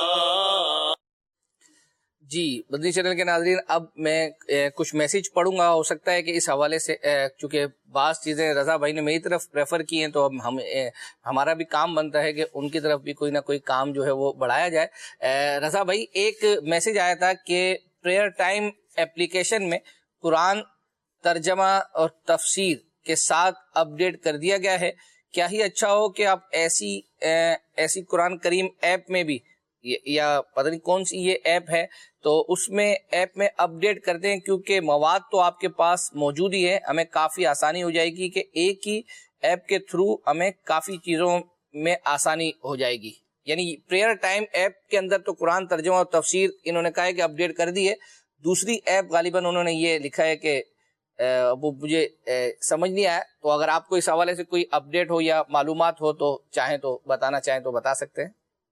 جی مدنی چینل کے ناظرین، اب میں کچھ میسیج پڑھوں گا. ہو سکتا ہے کہ اس حوالے سے چونکہ بعض چیزیں رضا بھائی نے میری طرف ریفر کی ہیں تو اب ہمارا بھی کام بنتا ہے کہ ان کی طرف بھی کوئی نہ کوئی کام جو ہے وہ بڑھایا جائے. رضا بھائی، ایک میسیج آیا تھا کہ پریئر ٹائم ایپلیکیشن میں قرآن ترجمہ اور تفسیر کے ساتھ اپڈیٹ کر دیا گیا ہے. کیا ہی اچھا ہو کہ آپ ایسی قرآن کریم ایپ میں بھی، یا پتہ نہیں کون سی یہ ایپ ہے، تو اس میں ایپ میں اپڈیٹ کر دیں، کیونکہ مواد تو آپ کے پاس موجود ہی ہے. ہمیں کافی آسانی ہو جائے گی کہ ایک ہی ایپ کے تھرو ہمیں کافی چیزوں میں آسانی ہو جائے گی. یعنی پریئر ٹائم ایپ کے اندر تو قرآن ترجمہ اور تفسیر انہوں نے کہا ہے کہ اپڈیٹ کر دی ہے. دوسری ایپ غالباً انہوں نے یہ لکھا ہے کہ وہ مجھے سمجھ نہیں آیا، تو اگر آپ کو اس حوالے سے کوئی اپڈیٹ ہو یا معلومات ہو تو بتانا چاہیں تو بتا سکتے ہیں.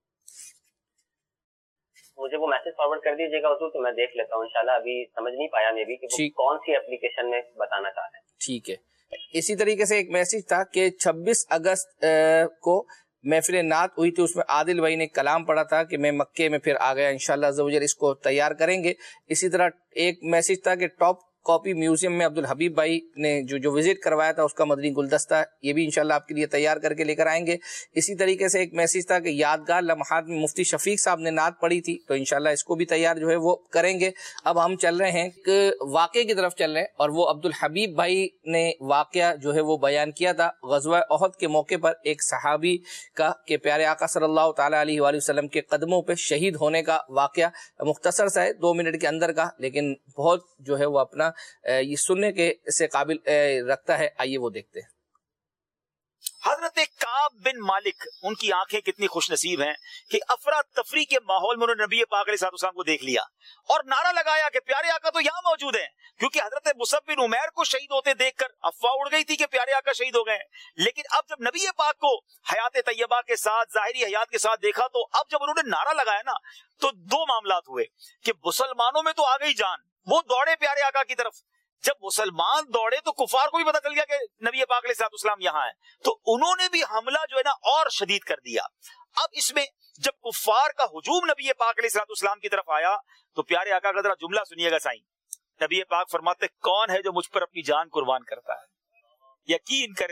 مجھے وہ میسج فارورڈ کر دیجیے گا حضور، تو میں دیکھ لیتا ہوں انشاءاللہ. ابھی سمجھ نہیں پایا میں بھی کہ وہ کون سی اپلیکیشن میں بتانا چاہ رہے ہیں. ٹھیک ہے. اسی طریقے سے ایک میسج تھا کہ 26 اگست کو محفل نعت ہوئی تھی، اس میں عادل بھائی نے کلام پڑھا تھا کہ میں مکے میں پھر آ گیا. انشاءاللہ عز و جل اس کو تیار کریں گے. اسی طرح ایک میسج تھا کہ ٹاپ کاپی میوزیم میں عبدالحبیب بھائی نے جو وزٹ کروایا تھا اس کا مدنی گلدستہ، یہ بھی انشاءاللہ آپ کے لیے تیار کر کے لے کر آئیں گے. اسی طریقے سے ایک میسج تھا کہ یادگار لمحات میں مفتی شفیق صاحب نے نعت پڑھی تھی، تو انشاءاللہ اس کو بھی تیار جو ہے وہ کریں گے. اب ہم چل رہے ہیں ایک واقعے کی طرف چل رہے ہیں، اور وہ عبدالحبیب بھائی نے واقعہ جو ہے وہ بیان کیا تھا غزوہ احد کے موقع پر ایک صحابی کا کہ پیارے آقا صلی اللہ تعالیٰ علیہ وآلہ وسلم کے قدموں پہ شہید ہونے کا واقعہ. مختصر سا ہے، 2 منٹ کے اندر کا، لیکن بہت جو ہے وہ اپنا یہ سننے کے سے قابل رکھتا ہے. آئیے وہ دیکھتے ہیں. حضرت کعب بن مالک، ان کی آنکھیں کتنی خوش نصیب ہیں کہ افراتفری کے ماحول میں انہوں نے نبی پاک علیہ السلام کو دیکھ لیا اور نعرہ لگایا کہ پیارے آقا تو یہاں موجود ہیں. کیونکہ حضرت مصعب بن عمیر کو شہید ہوتے دیکھ کر افواہ اڑ گئی تھی کہ پیارے آقا شہید ہو گئے ہیں. لیکن اب جب نبی پاک کو حیات طیبہ کے ساتھ، ظاہری حیات کے ساتھ دیکھا، تو اب جب انہوں نے نعرہ لگایا نا، تو 2 معاملات ہوئے کہ مسلمانوں میں تو آ گئی جان، وہ دوڑے پیارے آقا کی طرف. جب مسلمان دوڑے تو کفار کو بھی پتا چل گیا کہ نبی پاک علیہ السلام یہاں ہیں، تو انہوں نے بھی حملہ جو ہے نا اور شدید کر دیا. اب اس میں جب کفار کا ہجوم نبی پاک علیہ السلام کی طرف آیا تو پیارے آقا کا ذرا جملہ سنیے گا سائیں. نبی پاک فرماتے کون ہے جو مجھ پر اپنی جان قربان کرتا ہے؟ یقین کریں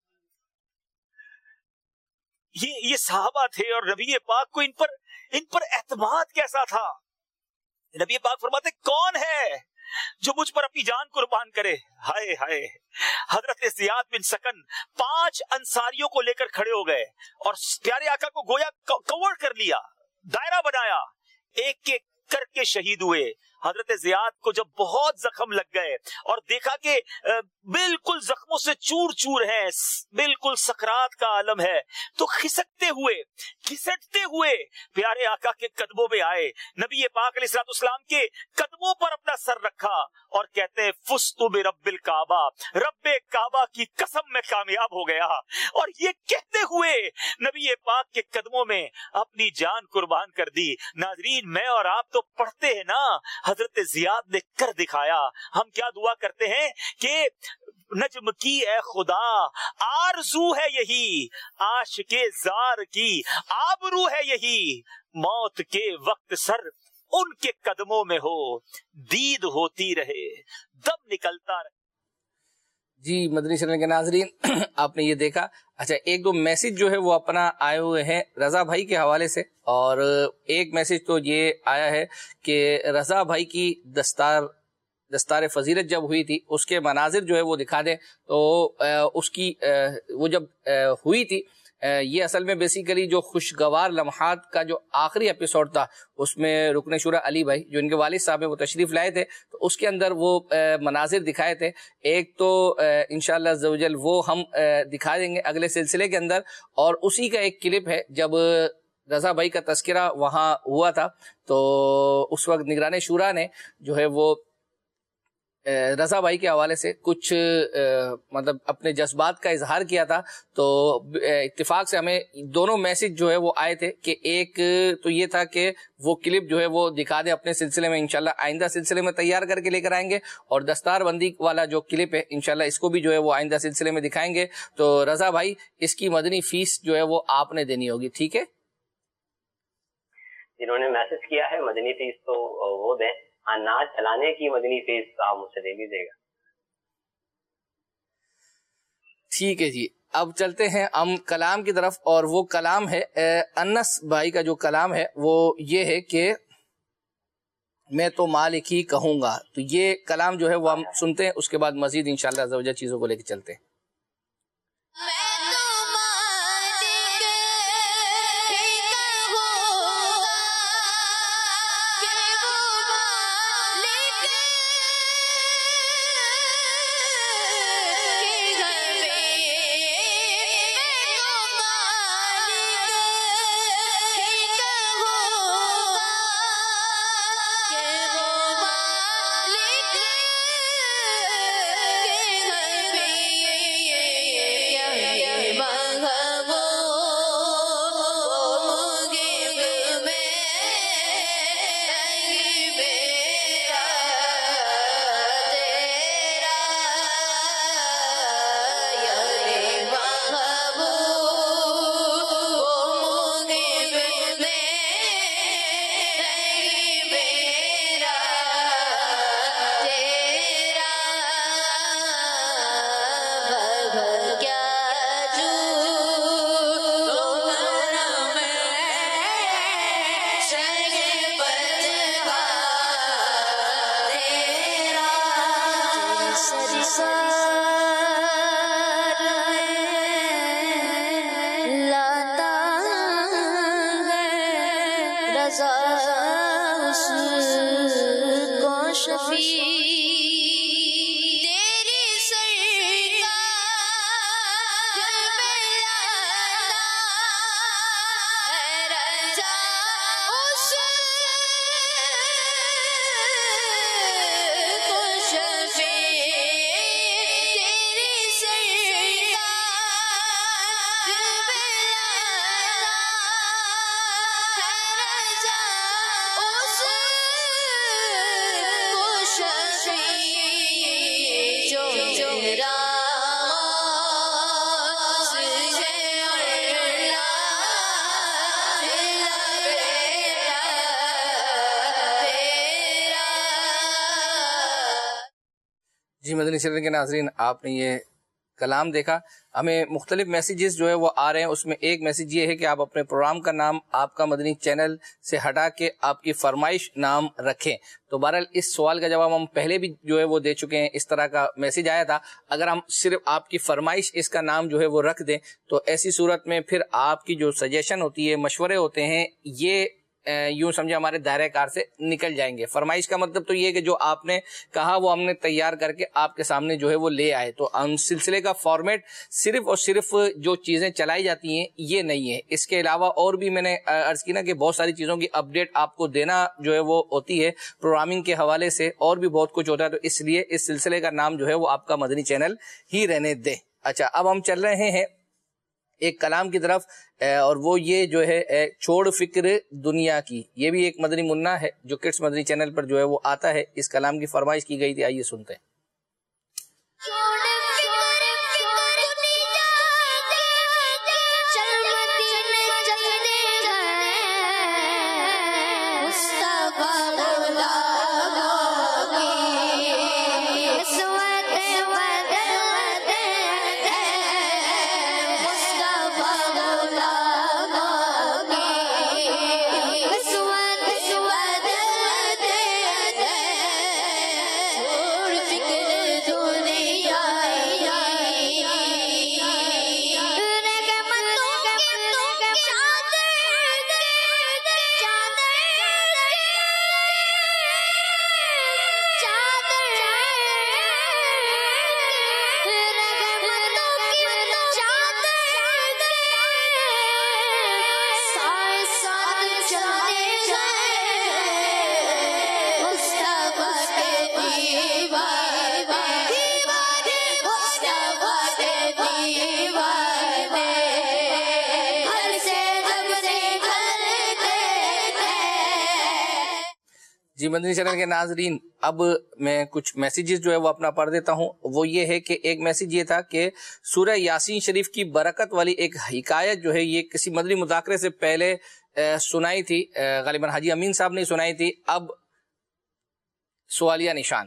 یہ صحابہ تھے اور نبی پاک کو ان پر اعتماد کیسا تھا. نبی پاک فرماتے کون ہے جو مجھ پر اپنی جان قربان کرے؟ ہائے ہائے. حضرت زیاد بن سکن 5 انصاریوں کو لے کر کھڑے ہو گئے اور پیارے آقا کو گویا کور کر لیا، دائرہ بنایا، ایک ایک کر کے شہید ہوئے. حضرت زیاد کو جب بہت زخم لگ گئے اور دیکھا کہ بالکل زخموں سے چور چور ہیں، بالکل سکرات کا عالم ہے، تو خسکتے ہوئے گھسٹتے ہوئے پیارے آقا کے قدموں میں آئے، نبی پاک علیہ السلام کے قدموں پر اپنا سر رکھا اور کہتے ہیں فزت برب الکعبہ، رب کعبہ کی قسم میں کامیاب ہو گیا. اور یہ کہتے ہوئے نبی پاک کے قدموں میں اپنی جان قربان کر دی. ناظرین، میں اور آپ تو پڑھتے ہیں نا حضرت زیاد نے کر دکھایا. ہم کیا دعا کرتے ہیں کہ نجم کی اے خدا آرزو ہے یہی، عاشق زار کی آبرو ہے یہی، موت کے وقت سر ان کے قدموں میں ہو، دید ہوتی رہے دم نکلتا رہے. جی مدنی چینل کے ناظرین، آپ نے یہ دیکھا. اچھا، 1-2 میسج جو ہے وہ اپنا آئے ہوئے ہیں رضا بھائی کے حوالے سے، اور ایک میسج تو یہ آیا ہے کہ رضا بھائی کی دستار فضیلت جب ہوئی تھی اس کے مناظر جو ہے وہ دکھا دیں. تو اس کی وہ جب ہوئی تھی، یہ اصل میں بیسیکلی جو خوشگوار لمحات کا جو آخری ایپیسوڈ تھا، اس میں رکن شورا علی بھائی جو ان کے والد صاحب ہیں وہ تشریف لائے تھے، تو اس کے اندر وہ مناظر دکھائے تھے. ایک تو انشاءاللہ عز و جل وہ ہم دکھا دیں گے اگلے سلسلے کے اندر، اور اسی کا ایک کلپ ہے جب رضا بھائی کا تذکرہ وہاں ہوا تھا، تو اس وقت نگران شورا نے جو ہے وہ رضا بھائی کے حوالے سے کچھ مطلب اپنے جذبات کا اظہار کیا تھا، تو اتفاق سے ہمیں دونوں میسج جو ہے وہ آئے تھے کہ ایک تو یہ تھا کہ وہ کلپ جو ہے وہ دکھا دیں اپنے سلسلے میں، انشاءاللہ آئندہ سلسلے میں تیار کر کے لے کر آئیں گے، اور دستار بندی والا جو کلپ ہے انشاءاللہ اس کو بھی جو ہے وہ آئندہ سلسلے میں دکھائیں گے۔ تو رضا بھائی اس کی مدنی فیس جو ہے وہ آپ نے دینی ہوگی، ٹھیک ہے؟ جنہوں نے میسج کیا ہے مدنی فیس تو وہ دیں، ناچ چلانے کی مدنی فیس آپ مجھ سے لے لیجیے گا۔ ٹھیک ہے جی، اب چلتے ہیں ہم کلام کی طرف، اور وہ کلام ہے انس بھائی کا جو کلام ہے وہ یہ ہے کہ میں تو مالک ہی کہوں گا۔ تو یہ کلام جو ہے وہ ہم سنتے ہیں، اس کے بعد مزید انشاءاللہ عز و جل چیزوں کو لے کے چلتے ہیں۔ جی مدنی چینل کے ناظرین، آپ نے یہ کلام دیکھا، ہمیں مختلف میسیجز جو ہے وہ آ رہے ہیں، اس میں ایک میسیج یہ ہے کہ آپ اپنے پروگرام کا نام آپ کا مدنی چینل سے ہٹا کے آپ کی فرمائش نام رکھیں۔ تو بہرحال اس سوال کا جواب ہم پہلے بھی جو ہے وہ دے چکے ہیں، اس طرح کا میسیج آیا تھا۔ اگر ہم صرف آپ کی فرمائش اس کا نام جو ہے وہ رکھ دیں تو ایسی صورت میں پھر آپ کی جو سجیشن ہوتی ہے، مشورے ہوتے ہیں، یہ یوں سمجھے ہمارے دائرہ کار سے نکل جائیں گے۔ فرمائش کا مطلب تو یہ کہ جو آپ نے کہا وہ ہم نے تیار کر کے آپ کے سامنے جو ہے وہ لے آئے۔ تو ہم سلسلے کا فارمیٹ صرف اور صرف جو چیزیں چلائی جاتی ہیں یہ نہیں ہے، اس کے علاوہ اور بھی میں نے عرض کی نا کہ بہت ساری چیزوں کی اپڈیٹ آپ کو دینا جو ہے وہ ہوتی ہے، پروگرامنگ کے حوالے سے اور بھی بہت کچھ ہوتا ہے، تو اس لیے اس سلسلے کا نام جو ہے وہ آپ کا مدنی چینل ہی رہنے دیں۔ اچھا، اب ہم چل رہے ہیں ایک کلام کی طرف، اور وہ یہ جو ہے چھوڑ فکر دنیا کی، یہ بھی ایک مدنی منا ہے جو کڈس مدنی چینل پر جو ہے وہ آتا ہے۔ اس کلام کی فرمائش کی گئی تھی، آئیے سنتے ہیں۔ فکر جی مدنی چینل کے ناظرین، اب میں کچھ میسیجز جو ہے وہ اپنا پڑھ دیتا ہوں. وہ یہ ہے کہ ایک میسیج یہ تھا کہ سورہ یاسین شریف کی برکت والی ایک حکایت جو ہے یہ کسی مدنی مذاکرے سے پہلے سنائی تھی، غالباً حاجی امین صاحب نے سنائی تھی. اب سوالیہ نشان،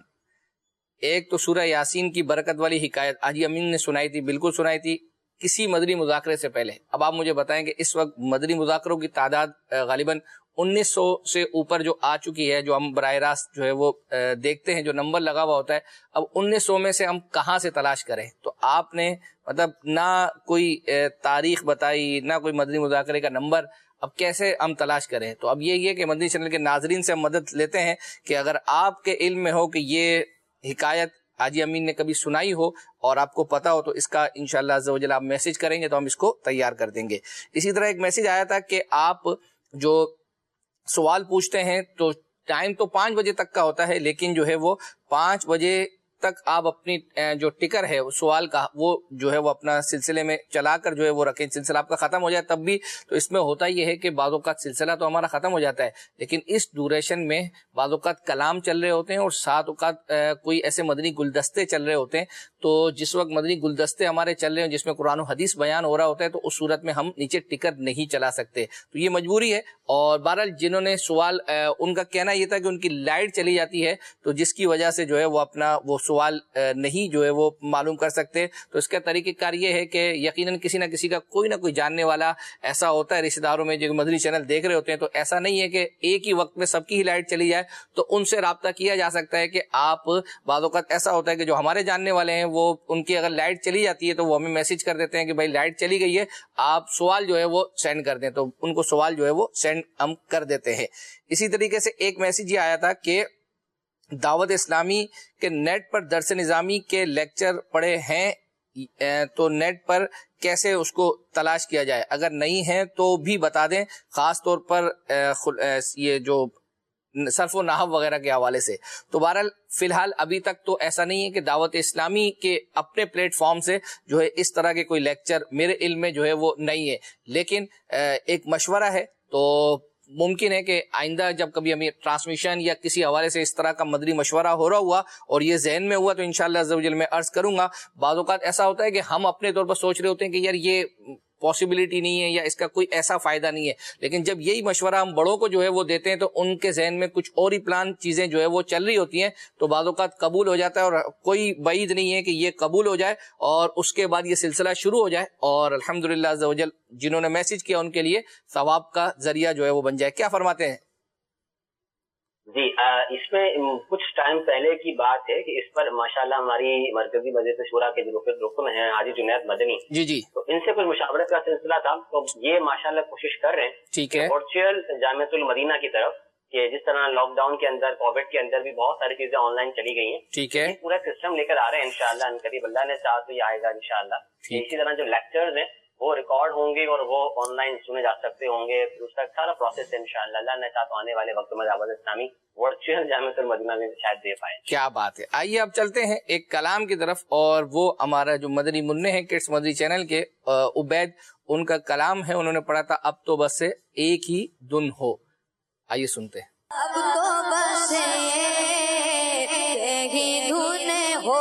ایک تو سورہ یاسین کی برکت والی حکایت حاجی امین نے سنائی تھی، بالکل سنائی تھی کسی مدنی مذاکرے سے پہلے. اب آپ مجھے بتائیں کہ اس وقت مدنی مذاکروں کی تعداد غالباً 1900 سے اوپر جو آ چکی ہے، جو ہم براہ راست جو ہے وہ دیکھتے ہیں، جو نمبر لگا ہوا ہوتا ہے، اب 1900 میں سے ہم کہاں سے تلاش کریں؟ تو آپ نے مطلب نہ کوئی تاریخ بتائی، نہ کوئی مدنی مذاکرے کا نمبر، اب کیسے ہم تلاش کریں؟ تو اب یہ کہ مدنی چینل کے ناظرین سے ہم مدد لیتے ہیں کہ اگر آپ کے علم میں ہو کہ یہ حکایت حاجی امین نے کبھی سنائی ہو اور آپ کو پتا ہو، تو اس کا انشاءاللہ عز و جل آپ میسج کریں گے تو ہم اس کو تیار کر دیں گے. اسی طرح ایک میسج آیا تھا کہ آپ جو سوال پوچھتے ہیں تو ٹائم تو 5 بجے تک کا ہوتا ہے، لیکن جو ہے وہ 5 بجے تک آپ اپنی جو ٹکر ہے سوال کا وہ جو ہے وہ اپنا سلسلے میں چلا کر جو ہے وہ رکھیں. سلسلہ آپ کا ختم ہو جائے تب بھی تو اس میں ہوتا یہ ہے کہ بعض اوقات سلسلہ تو ہمارا ختم ہو جاتا ہے، لیکن اس ڈوریشن میں بعض اوقات کلام چل رہے ہوتے ہیں اور ساتھ اوقات کوئی ایسے مدنی گلدستے چل رہے ہوتے ہیں. تو جس وقت مدنی گلدستے ہمارے چل رہے ہیں جس میں قرآن و حدیث بیان ہو رہا ہوتا ہے، تو اس صورت میں ہم نیچے ٹکر نہیں چلا سکتے، تو یہ مجبوری ہے. اور بہرحال جنہوں نے سوال ان کا کہنا یہ تھا کہ ان کی لائٹ چلی جاتی ہے، تو جس کی وجہ سے جو ہے وہ اپنا وہ سوال نہیں جو ہے وہ معلوم کر سکتے. تو اس کا طریقہ کار یہ ہے کہ یقیناً کسی نہ کسی کا کوئی نہ کوئی جاننے والا ایسا ہوتا ہے رشتہ داروں میں جو مدنی چینل دیکھ رہے ہوتے ہیں. تو ایسا نہیں ہے کہ ایک ہی وقت میں سب کی ہی لائٹ چلی جائے، تو ان سے رابطہ کیا جا سکتا ہے کہ آپ بعض اوقات ایسا ہوتا ہے کہ جو ہمارے جاننے والے ہیں وہ ان کی اگر لائٹ چلی جاتی ہے تو وہ ہمیں میسج کر دیتے ہیں کہ بھائی لائٹ چلی گئی ہے، آپ سوال جو ہے وہ سینڈ کر دیں، تو ان کو سوال جو ہے وہ سینڈ ہم کر دیتے ہیں. اسی طریقے سے ایک میسج یہ آیا تھا کہ دعوت اسلامی کے نیٹ پر درس نظامی کے لیکچر پڑے ہیں تو نیٹ پر کیسے اس کو تلاش کیا جائے؟ اگر نہیں ہے تو بھی بتا دیں، خاص طور پر یہ جو صرف و نحو وغیرہ کے حوالے سے. تو بہرحال فی الحال ابھی تک تو ایسا نہیں ہے کہ دعوت اسلامی کے اپنے پلیٹ فارم سے جو ہے اس طرح کے کوئی لیکچر میرے علم میں جو ہے وہ نہیں ہے، لیکن ایک مشورہ ہے. تو ممکن ہے کہ آئندہ جب کبھی ہمیں ٹرانسمیشن یا کسی حوالے سے اس طرح کا مدنی مشورہ ہو رہا ہوا اور یہ ذہن میں ہوا تو انشاءاللہ عز و جل میں عرض کروں گا. بعض اوقات ایسا ہوتا ہے کہ ہم اپنے طور پر سوچ رہے ہوتے ہیں کہ یار یہ پاسبلٹی نہیں ہے یا اس کا کوئی ایسا فائدہ نہیں ہے، لیکن جب یہی مشورہ ہم بڑوں کو جو ہے وہ دیتے ہیں تو ان کے ذہن میں کچھ اور ہی پلان چیزیں جو ہے وہ چل رہی ہوتی ہیں، تو بعض اوقات قبول ہو جاتا ہے اور کوئی بعید نہیں ہے کہ یہ قبول ہو جائے اور اس کے بعد یہ سلسلہ شروع ہو جائے اور الحمدللہ عز و جل جنہوں نے میسج کیا ان کے لیے ثواب کا ذریعہ جو ہے وہ بن جائے. کیا فرماتے ہیں؟ جی اس میں کچھ ٹائم پہلے کی بات ہے کہ اس پر ماشاءاللہ ہماری مرکزی مجلس شورا کے جو رکن ہیں حاجی جنید مدنی، جی تو ان سے کچھ مشاورت کا سلسلہ تھا، تو یہ ماشاءاللہ کوشش کر رہے ہیں ٹھیک ہے ورچوئل جامعۃ المدینہ کی طرف، کہ جس طرح لاک ڈاؤن کے اندر کووڈ کے اندر بھی بہت ساری چیزیں آن لائن چلی گئی ہیں، ٹھیک ہے پورا سسٹم لے کر آ رہے ہیں انشاءاللہ ان قریب، اللہ نے چاہا تو یہ آئے گا انشاءاللہ. اسی طرح جو لیکچرز ہیں وہ ریکارڈ ہوں گے اور وہ آن لائن سنے جا سکتے ہوں گے، اس کا سارا پروسیس ہے انشاءاللہ. اللہ نے چاہا تو آنے والے وقت میں دعوت اسلامی ورچوئل جامعۃ المدینہ میں شاید دے پائے. کیا بات ہے. آئیے اب چلتے ہیں ایک کلام کی طرف، اور وہ ہمارا جو مدنی منع ہے کڈس مدنی چینل کے عبید، ان کا کلام ہے، انہوں نے پڑھا تھا اب تو بس ایک ہی دن ہو. آئیے سنتے ہیں. اب تو بس ایک ہی دن ہو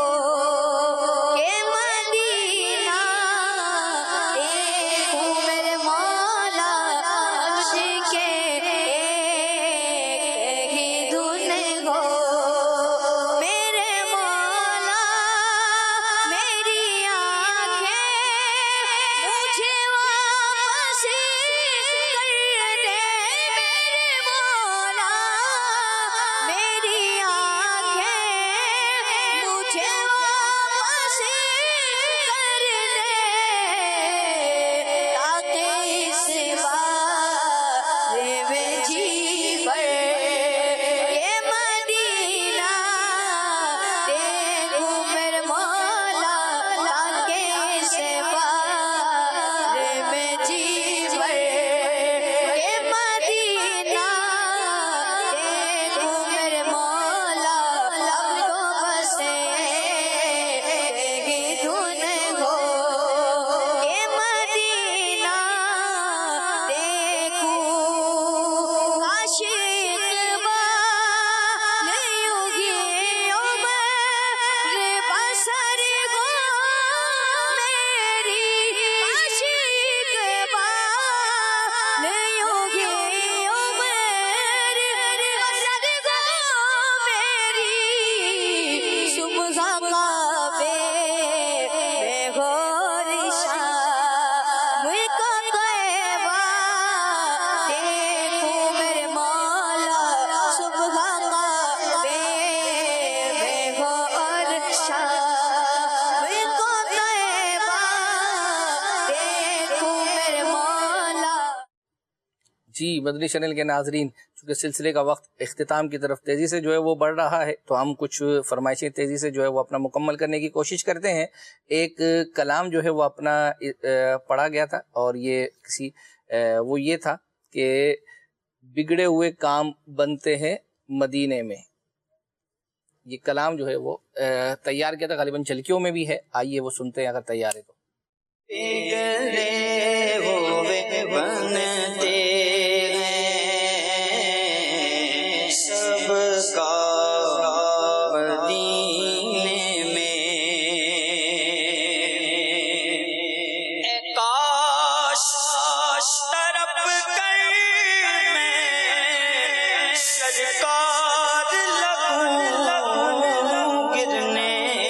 میری جی مدنی چینل کے ناظرین، چونکہ سلسلے کا وقت اختتام کی طرف تیزی سے جو ہے وہ بڑھ رہا ہے، تو ہم کچھ فرمائشیں تیزی سے جو ہے وہ اپنا مکمل کرنے کی کوشش کرتے ہیں۔ ایک کلام جو ہے وہ اپنا پڑھا گیا تھا، اور وہ یہ تھا کہ بگڑے ہوئے کام بنتے ہیں مدینے میں۔ یہ کلام جو ہے وہ تیار کیا تھا، غالباً جھلکیوں میں بھی ہے، آئیے وہ سنتے ہیں اگر تیار ہے تو۔ بگڑے ہوئے بنتے سب کا مدینے میں، اے کاش طرف کر میں سرکار لگوں گرنے،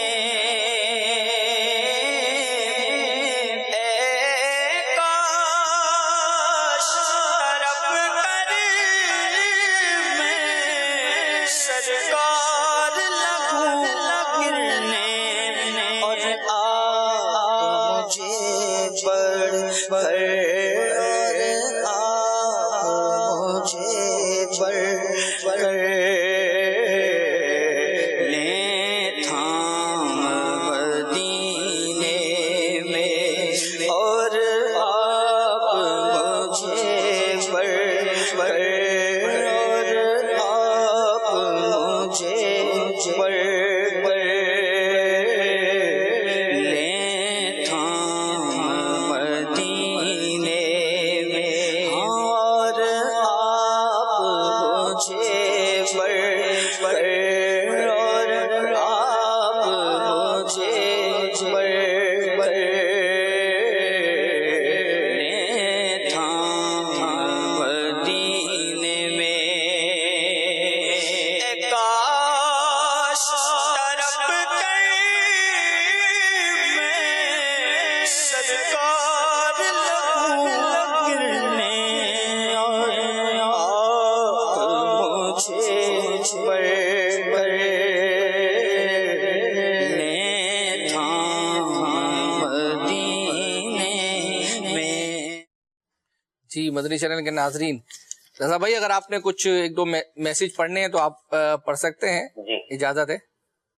جی مدنی چینل کے ناظرین، رضا بھائی اگر آپ نے کچھ ایک دو میسج پڑھنے ہیں تو آپ پڑھ سکتے ہیں، جی اجازت ہے؟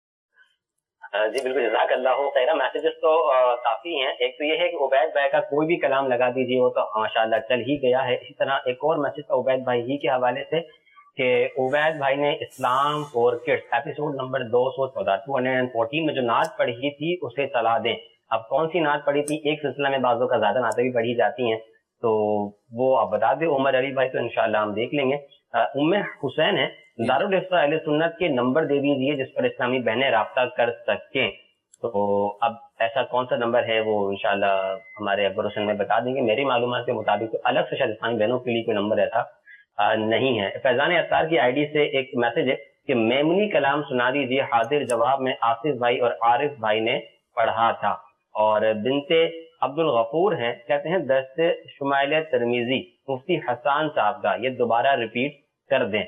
جی بالکل، جزاک اللہ خیر۔ میسیجز تو کافی ہیں۔ ایک تو یہ ہے کہ عبید بھائی کا کوئی بھی کلام لگا دیجیے، وہ تو ماشاءاللہ چل ہی گیا ہے۔ اسی طرح ایک اور میسج تھا عبید بھائی ہی کے حوالے سے کہ عبید بھائی نے اسلام فور کڈس ایپیسوڈ نمبر 214 214 میں جو نعت پڑھی تھی اسے چلا دیں۔ اب کون سی نعت پڑھی تھی؟ ایک سلسلہ میں بعضوں کا زیادہ نعتیں بھی پڑھی جاتی ہیں، تو وہ آپ بتا دیں عمر علی بھائی، تو انشاءاللہ ہم دیکھ لیں گے۔ ام حسین ہے، دارالافتا اہل سنت کے نمبر دے دیجیے جس پر اسلامی بہنیں رابطہ کر سکیں۔ تو اب ایسا کون سا نمبر ہے وہ انشاءاللہ ہمارے اکبر حسین میں بتا دیں گے۔ میری معلومات کے مطابق تو الگ سے شاید اسلامی بہنوں کے لیے کوئی نمبر ایسا نہیں ہے۔ فیضان اتار کی آئی ڈی سے ایک میسج ہے کہ میمنی کلام سنا دیجیے، حاضر جواب میں آصف بھائی اور عارف بھائی نے پڑھا تھا۔ اور بنتے عبد الغفور ہیں، کہتے ہیں درس شمائل ترمیزی مفتی حسان صاحب کا یہ دوبارہ ریپیٹ کر دیں۔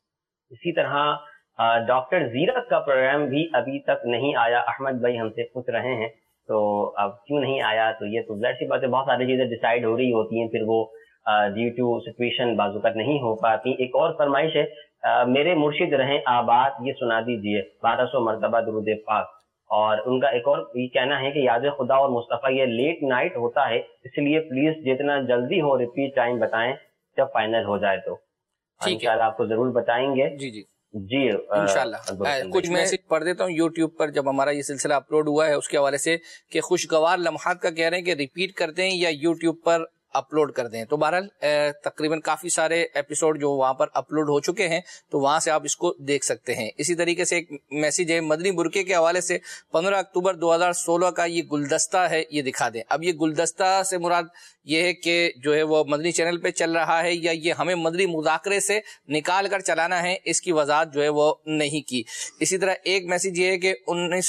اسی طرح ڈاکٹر زیرت کا پروگرام بھی ابھی تک نہیں آیا، احمد بھائی ہم سے پوچھ رہے ہیں، تو اب کیوں نہیں آیا؟ تو یہ تو ظاہر سی بات ہے، بہت ساری چیزیں ڈیسائیڈ ہو رہی ہوتی ہیں، پھر وہ ڈیو ٹو سچویشن بعض اوقات نہیں ہو پاتی۔ ایک اور فرمائش ہے، میرے مرشد رہیں آباد یہ سنا دیجیے 1200 مرتبہ درود پاک۔ اور ان کا ایک اور یہ کہنا ہے کہ یاد خدا اور مصطفیٰ یہ لیٹ نائٹ ہوتا ہے، اس لیے پلیز جتنا جلدی ہو ریپیٹ ٹائم بتائیں جب فائنل ہو جائے تو انشاءاللہ آپ کو ضرور بتائیں گے۔ جی جی جی انشاءاللہ۔ کچھ میسج پڑھ دیتا ہوں یوٹیوب پر جب ہمارا یہ سلسلہ اپلوڈ ہوا ہے اس کے حوالے سے، کہ خوشگوار لمحات کا کہہ رہے ہیں کہ ریپیٹ کر دیں یا یوٹیوب پر اپلوڈ کر دیں۔ تو بہرحال تقریباً کافی سارے ایپیسوڈ جو وہاں پر اپلوڈ ہو چکے ہیں، تو وہاں سے آپ اس کو دیکھ سکتے ہیں۔ اسی طریقے سے ایک میسیج ہے مدنی برقعے کے حوالے سے، 15 اکتوبر 2016 کا یہ گلدستہ ہے، یہ دکھا دیں۔ اب یہ گلدستہ سے مراد یہ ہے کہ جو ہے وہ مدنی چینل پہ چل رہا ہے یا یہ ہمیں مدنی مذاکرے سے نکال کر چلانا ہے، اس کی وضاحت جو ہے وہ نہیں کی۔ اسی طرح ایک میسیج یہ ہے کہ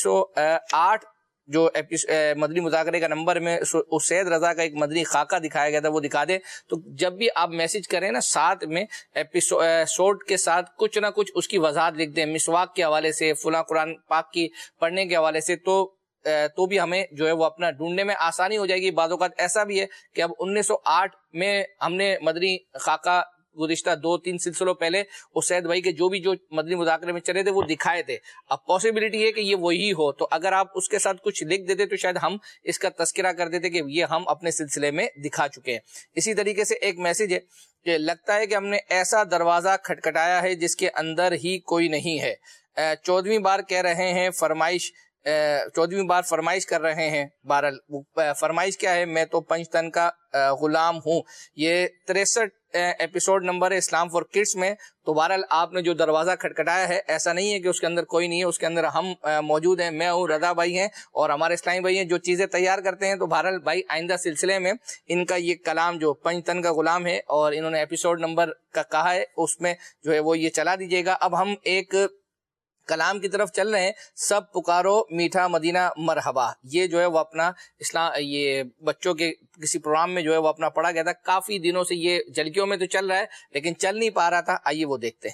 1908 جو مدنی مذاکرے کا نمبر میں اسید رضا کا ایک مدنی خاکہ دکھایا گیا تھا، وہ دکھا دیں۔ تو جب بھی آپ میسج کریں نا، ساتھ میں ایپیسوڈ کے ساتھ کچھ نہ کچھ اس کی وضاحت لکھ دیں، مسواک کے حوالے سے، فلاں قرآن پاک کی پڑھنے کے حوالے سے۔ تو تو بھی ہمیں جو ہے وہ اپنا ڈھونڈنے میں آسانی ہو جائے گی. بعض اوقات ایسا بھی ہے کہ اب 1908 میں ہم نے مدنی خاکہ گزشتہ 2-3 سلسلوں پہلے اسید بھائی کے جو مدنی مذاکرے میں چلے تھے وہ دکھائے تھے. اب پاسبلٹی ہے کہ یہ وہی ہو, تو اگر آپ اس کے ساتھ کچھ لکھ دیتے تو شاید ہم اس کا تذکرہ کر دیتے کہ یہ ہم اپنے سلسلے میں دکھا چکے ہیں. اسی طریقے سے ایک میسج ہے کہ لگتا ہے کہ ہم نے ایسا دروازہ کھٹکھٹایا ہے جس کے اندر ہی کوئی نہیں ہے. 14ویں بار کہہ رہے ہیں فرمائش 14ویں بار فرمائش کر رہے ہیں. بہرحال فرمائش کیا ہے؟ میں تو پنج تن کا غلام ہوں. یہ 63 ایپیسوڈ نمبر ہے اسلام فار کڈس میں. تو بہرحال آپ نے جو دروازہ کھٹکھٹایا ہے ایسا نہیں ہے کہ اس کے اندر کوئی نہیں ہے, اس کے اندر ہم موجود ہیں. میں ہوں, رضا بھائی ہیں اور ہمارے اسلامی بھائی ہیں جو چیزیں تیار کرتے ہیں. تو بہرحال بھائی آئندہ سلسلے میں ان کا یہ کلام جو پنج تن کا غلام ہے اور انہوں نے ایپیسوڈ نمبر کا کہا ہے اس میں جو ہے وہ یہ چلا دیجیے گا. اب ہم ایک کلام کی طرف چل رہے ہیں. سب پکارو میٹھا مدینہ مرحبا. یہ جو ہے وہ اپنا یہ بچوں کے کسی پروگرام میں جو ہے وہ اپنا پڑھا گیا تھا. کافی دنوں سے یہ جھلکیوں میں تو چل رہا ہے لیکن چل نہیں پا رہا تھا. آئیے وہ دیکھتے ہیں.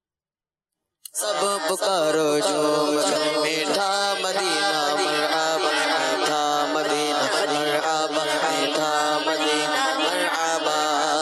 سب پکارو جو میٹھا مدینہ مرحبا, میٹھا مدینہ مرحبا, میٹھا مدینہ مرحبا.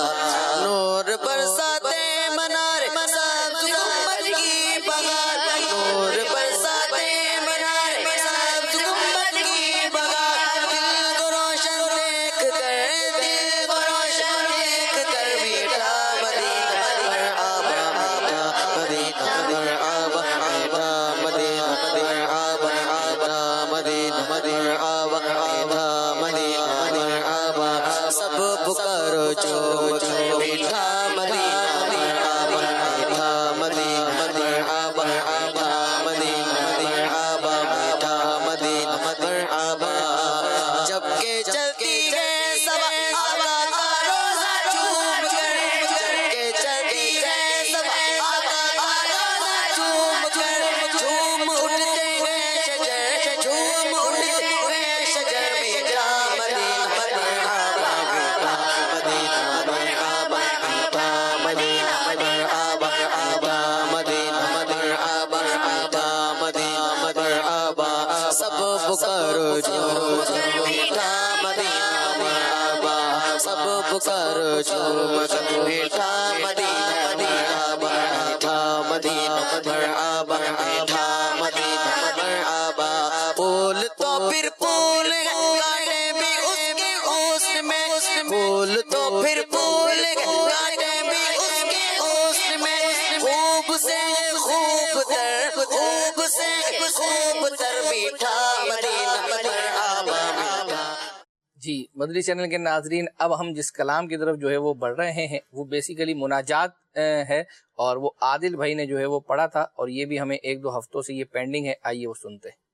نور برساتے منارے سب گنبد کی بہار, نور برساتے منارے سب گنبد کی بہار. دل کو روشن دیکھ کر, دل کو روشن دیکھ کر میٹھا مدینہ مرحبا, میٹھا مدینہ مرحبا, میٹھا مدینہ مرحبا, میٹھا مدینہ مرحبا, میٹھا مدینہ مرحبا. سب پکارو جو میٹھا مدینہ مرحبا, میٹھا مدینہ مرحبا, میٹھا مدینہ مرحبا, میٹھا مدینہ مرحبا. جب کہ چلتی ہے سب آقا کا روزہ چوم کر, جب کہ چلتی ہے سب آقا کا روزہ چوم کر, جھوم اٹھتے ہیں شجر, جھوم اٹھتے ہیں شجر. میٹھا مدینہ مرحبا, میٹھا مدینہ مرحبا, میٹھا مدینہ مرحبا, میٹھا مدینہ مرحبا, میٹھا مدینہ مرحبا. سب پکارو جو میٹھا مدینہ مرحبا, سب پکارو جو میٹھا مدینہ مرحبا, میٹھا مدینہ مرحبا, میٹھا مدینہ مرحبا. پھول تو پھر پھول کاٹے بھی اس کے حسن میں, پھول تو پھر پھول کاٹے بھی اس کے حسن میں. خوب سے خوب تر, خوب سے خوب تر میٹھا مدینہ مرحبا, میٹھا. جی مدنی چینل کے ناظرین, اب ہم جس کلام کی طرف جو ہے وہ بڑھ رہے ہیں وہ بیسیکلی مناجات ہے اور وہ عادل بھائی نے جو ہے وہ پڑھا تھا اور یہ بھی ہمیں 1-2 ہفتوں سے یہ پینڈنگ ہے. آئیے وہ سنتے ہیں.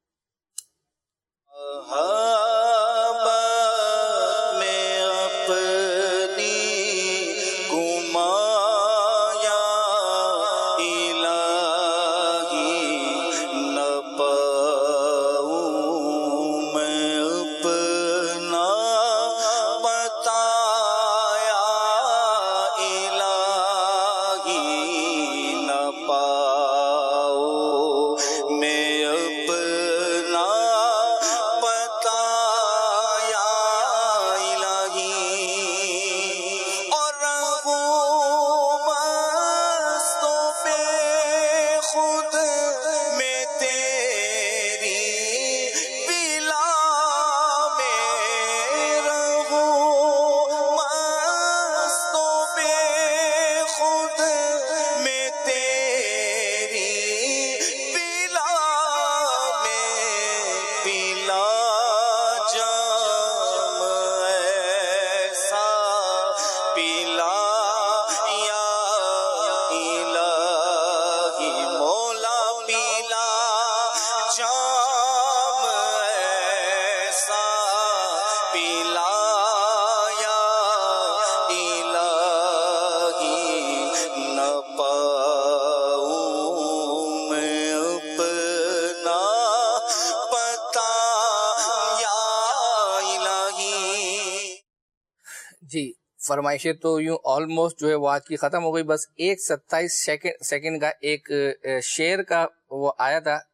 جی فرمائشیں تو یوں آلموسٹ جو ہے وہ آج کی ختم ہو گئی. بس 1:27 سیکنڈ کا ایک شعر کا وہ آیا تھا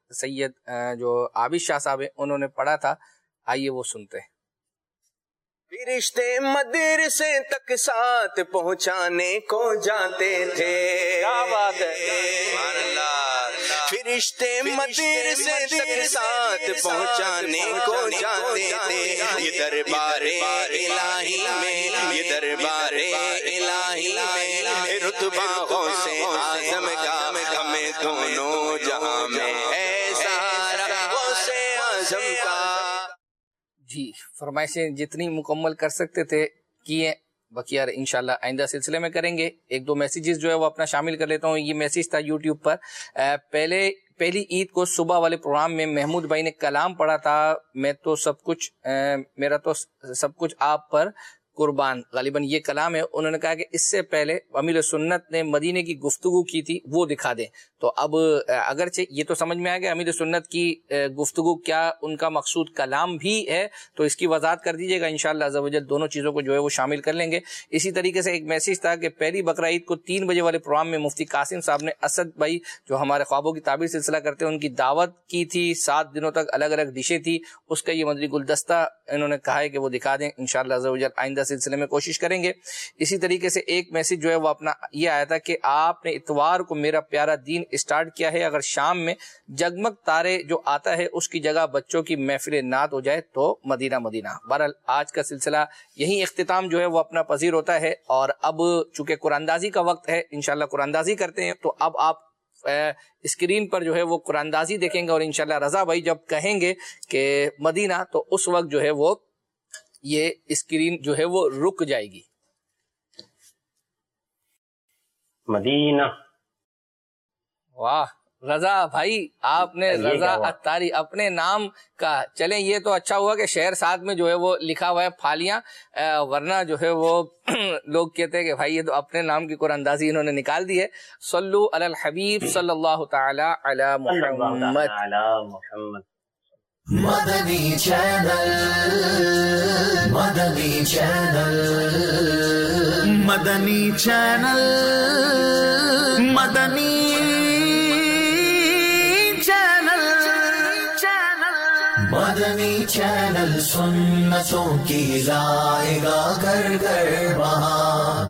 سید جو عابد شاہ صاحب ہیں انہوں نے پڑھا تھا. آئیے وہ سنتے ہیں. فرشتے مدرسے تک ساتھ پہنچانے کو جاتے تھے. کیا بات ہے. فرشتے مدرسے تک ساتھ پہنچانے کو جاتے تھے. یہ دربار الہی میں, یہ دربار الہی میں رتبہ غوث اعظم کا ہمیں دونوں جہاں میں ہے سہارا غوث اعظم کا. جی فرمائشیں جتنی مکمل کر سکتے تھے کیے, باقی یار انشاءاللہ آئندہ سلسلے میں کریں گے. ایک دو میسیجز جو ہے وہ اپنا شامل کر لیتا ہوں. یہ میسیج تھا یوٹیوب پر. پہلی عید کو صبح والے پروگرام میں محمود بھائی نے کلام پڑھا تھا, میں تو سب کچھ میرا تو سب کچھ آپ پر قربان. غالباً یہ کلام ہے. انہوں نے کہا کہ اس سے پہلے امیر سنت نے مدینے کی گفتگو کی تھی, وہ دکھا دیں. تو اب اگرچہ یہ تو سمجھ میں آیا کہ امیر سنت کی گفتگو کیا ان کا مقصود کلام بھی ہے, تو اس کی وضاحت کر دیجیے گا انشاءاللہ عز و جل. دونوں چیزوں کو جو ہے وہ شامل کر لیں گے. اسی طریقے سے ایک میسیج تھا کہ پہلی بقرہ عید کو 3 بجے والے پروگرام میں مفتی قاسم صاحب نے اسد بھائی جو ہمارے خوابوں کی تعبیر سلسلہ کرتے ہیں ان کی دعوت کی تھی. 7 دنوں تک الگ الگ ڈشیں تھی. اس کا یہ مدنی گلدستہ انہوں نے کہا ہے کہ وہ دکھا دیں انشاءاللہ عز و جل. آئندہ سلسلے میں کوشش کریں گے. اسی طریقے سے ایک میسیج جو ہے وہ اپنا یہ آیا تھا کہ آپ نے اتوار کو میرا پیارا دین اسٹارٹ کیا ہے, اگر شام میں جگمگ تارے جو آتا ہے اس کی جگہ بچوں کی محفل نعت ہو جائے تو مدینہ مدینہ. بہرحال آج کا سلسلہ یہی اختتام جو ہے وہ اپنا پذیر ہوتا ہے. اور اب چونکہ قرآن اندازی کا وقت ہے, انشاءاللہ قرآن اندازی کرتے ہیں. تو اب آپ اسکرین پر جو ہے وہ قرآن اندازی دیکھیں گے, اور انشاءاللہ رضا بھائی جب کہیں گے کہ مدینہ تو اس وقت جو ہے وہ یہ اسکرین جو ہے وہ رک جائے گی. مدینہ. واہ رضا بھائی, آپ نے رضا اتاری اپنے نام کا. چلیں یہ تو اچھا ہوا کہ شہر ساتھ میں جو ہے وہ لکھا ہوا ہے پھالیاں, ورنہ جو ہے وہ لوگ کہتے ہیں کہ بھائی یہ تو اپنے نام کی قرآن اندازی انہوں نے نکال دی ہے. صلو علی الحبیب صلی اللہ تعالی علی محمد. مدنی چینل, مدنی چینل, مدنی چینل, مدنی چینل, مدنی چینل سنتوں کی لائے گا گھر گھر وہاں.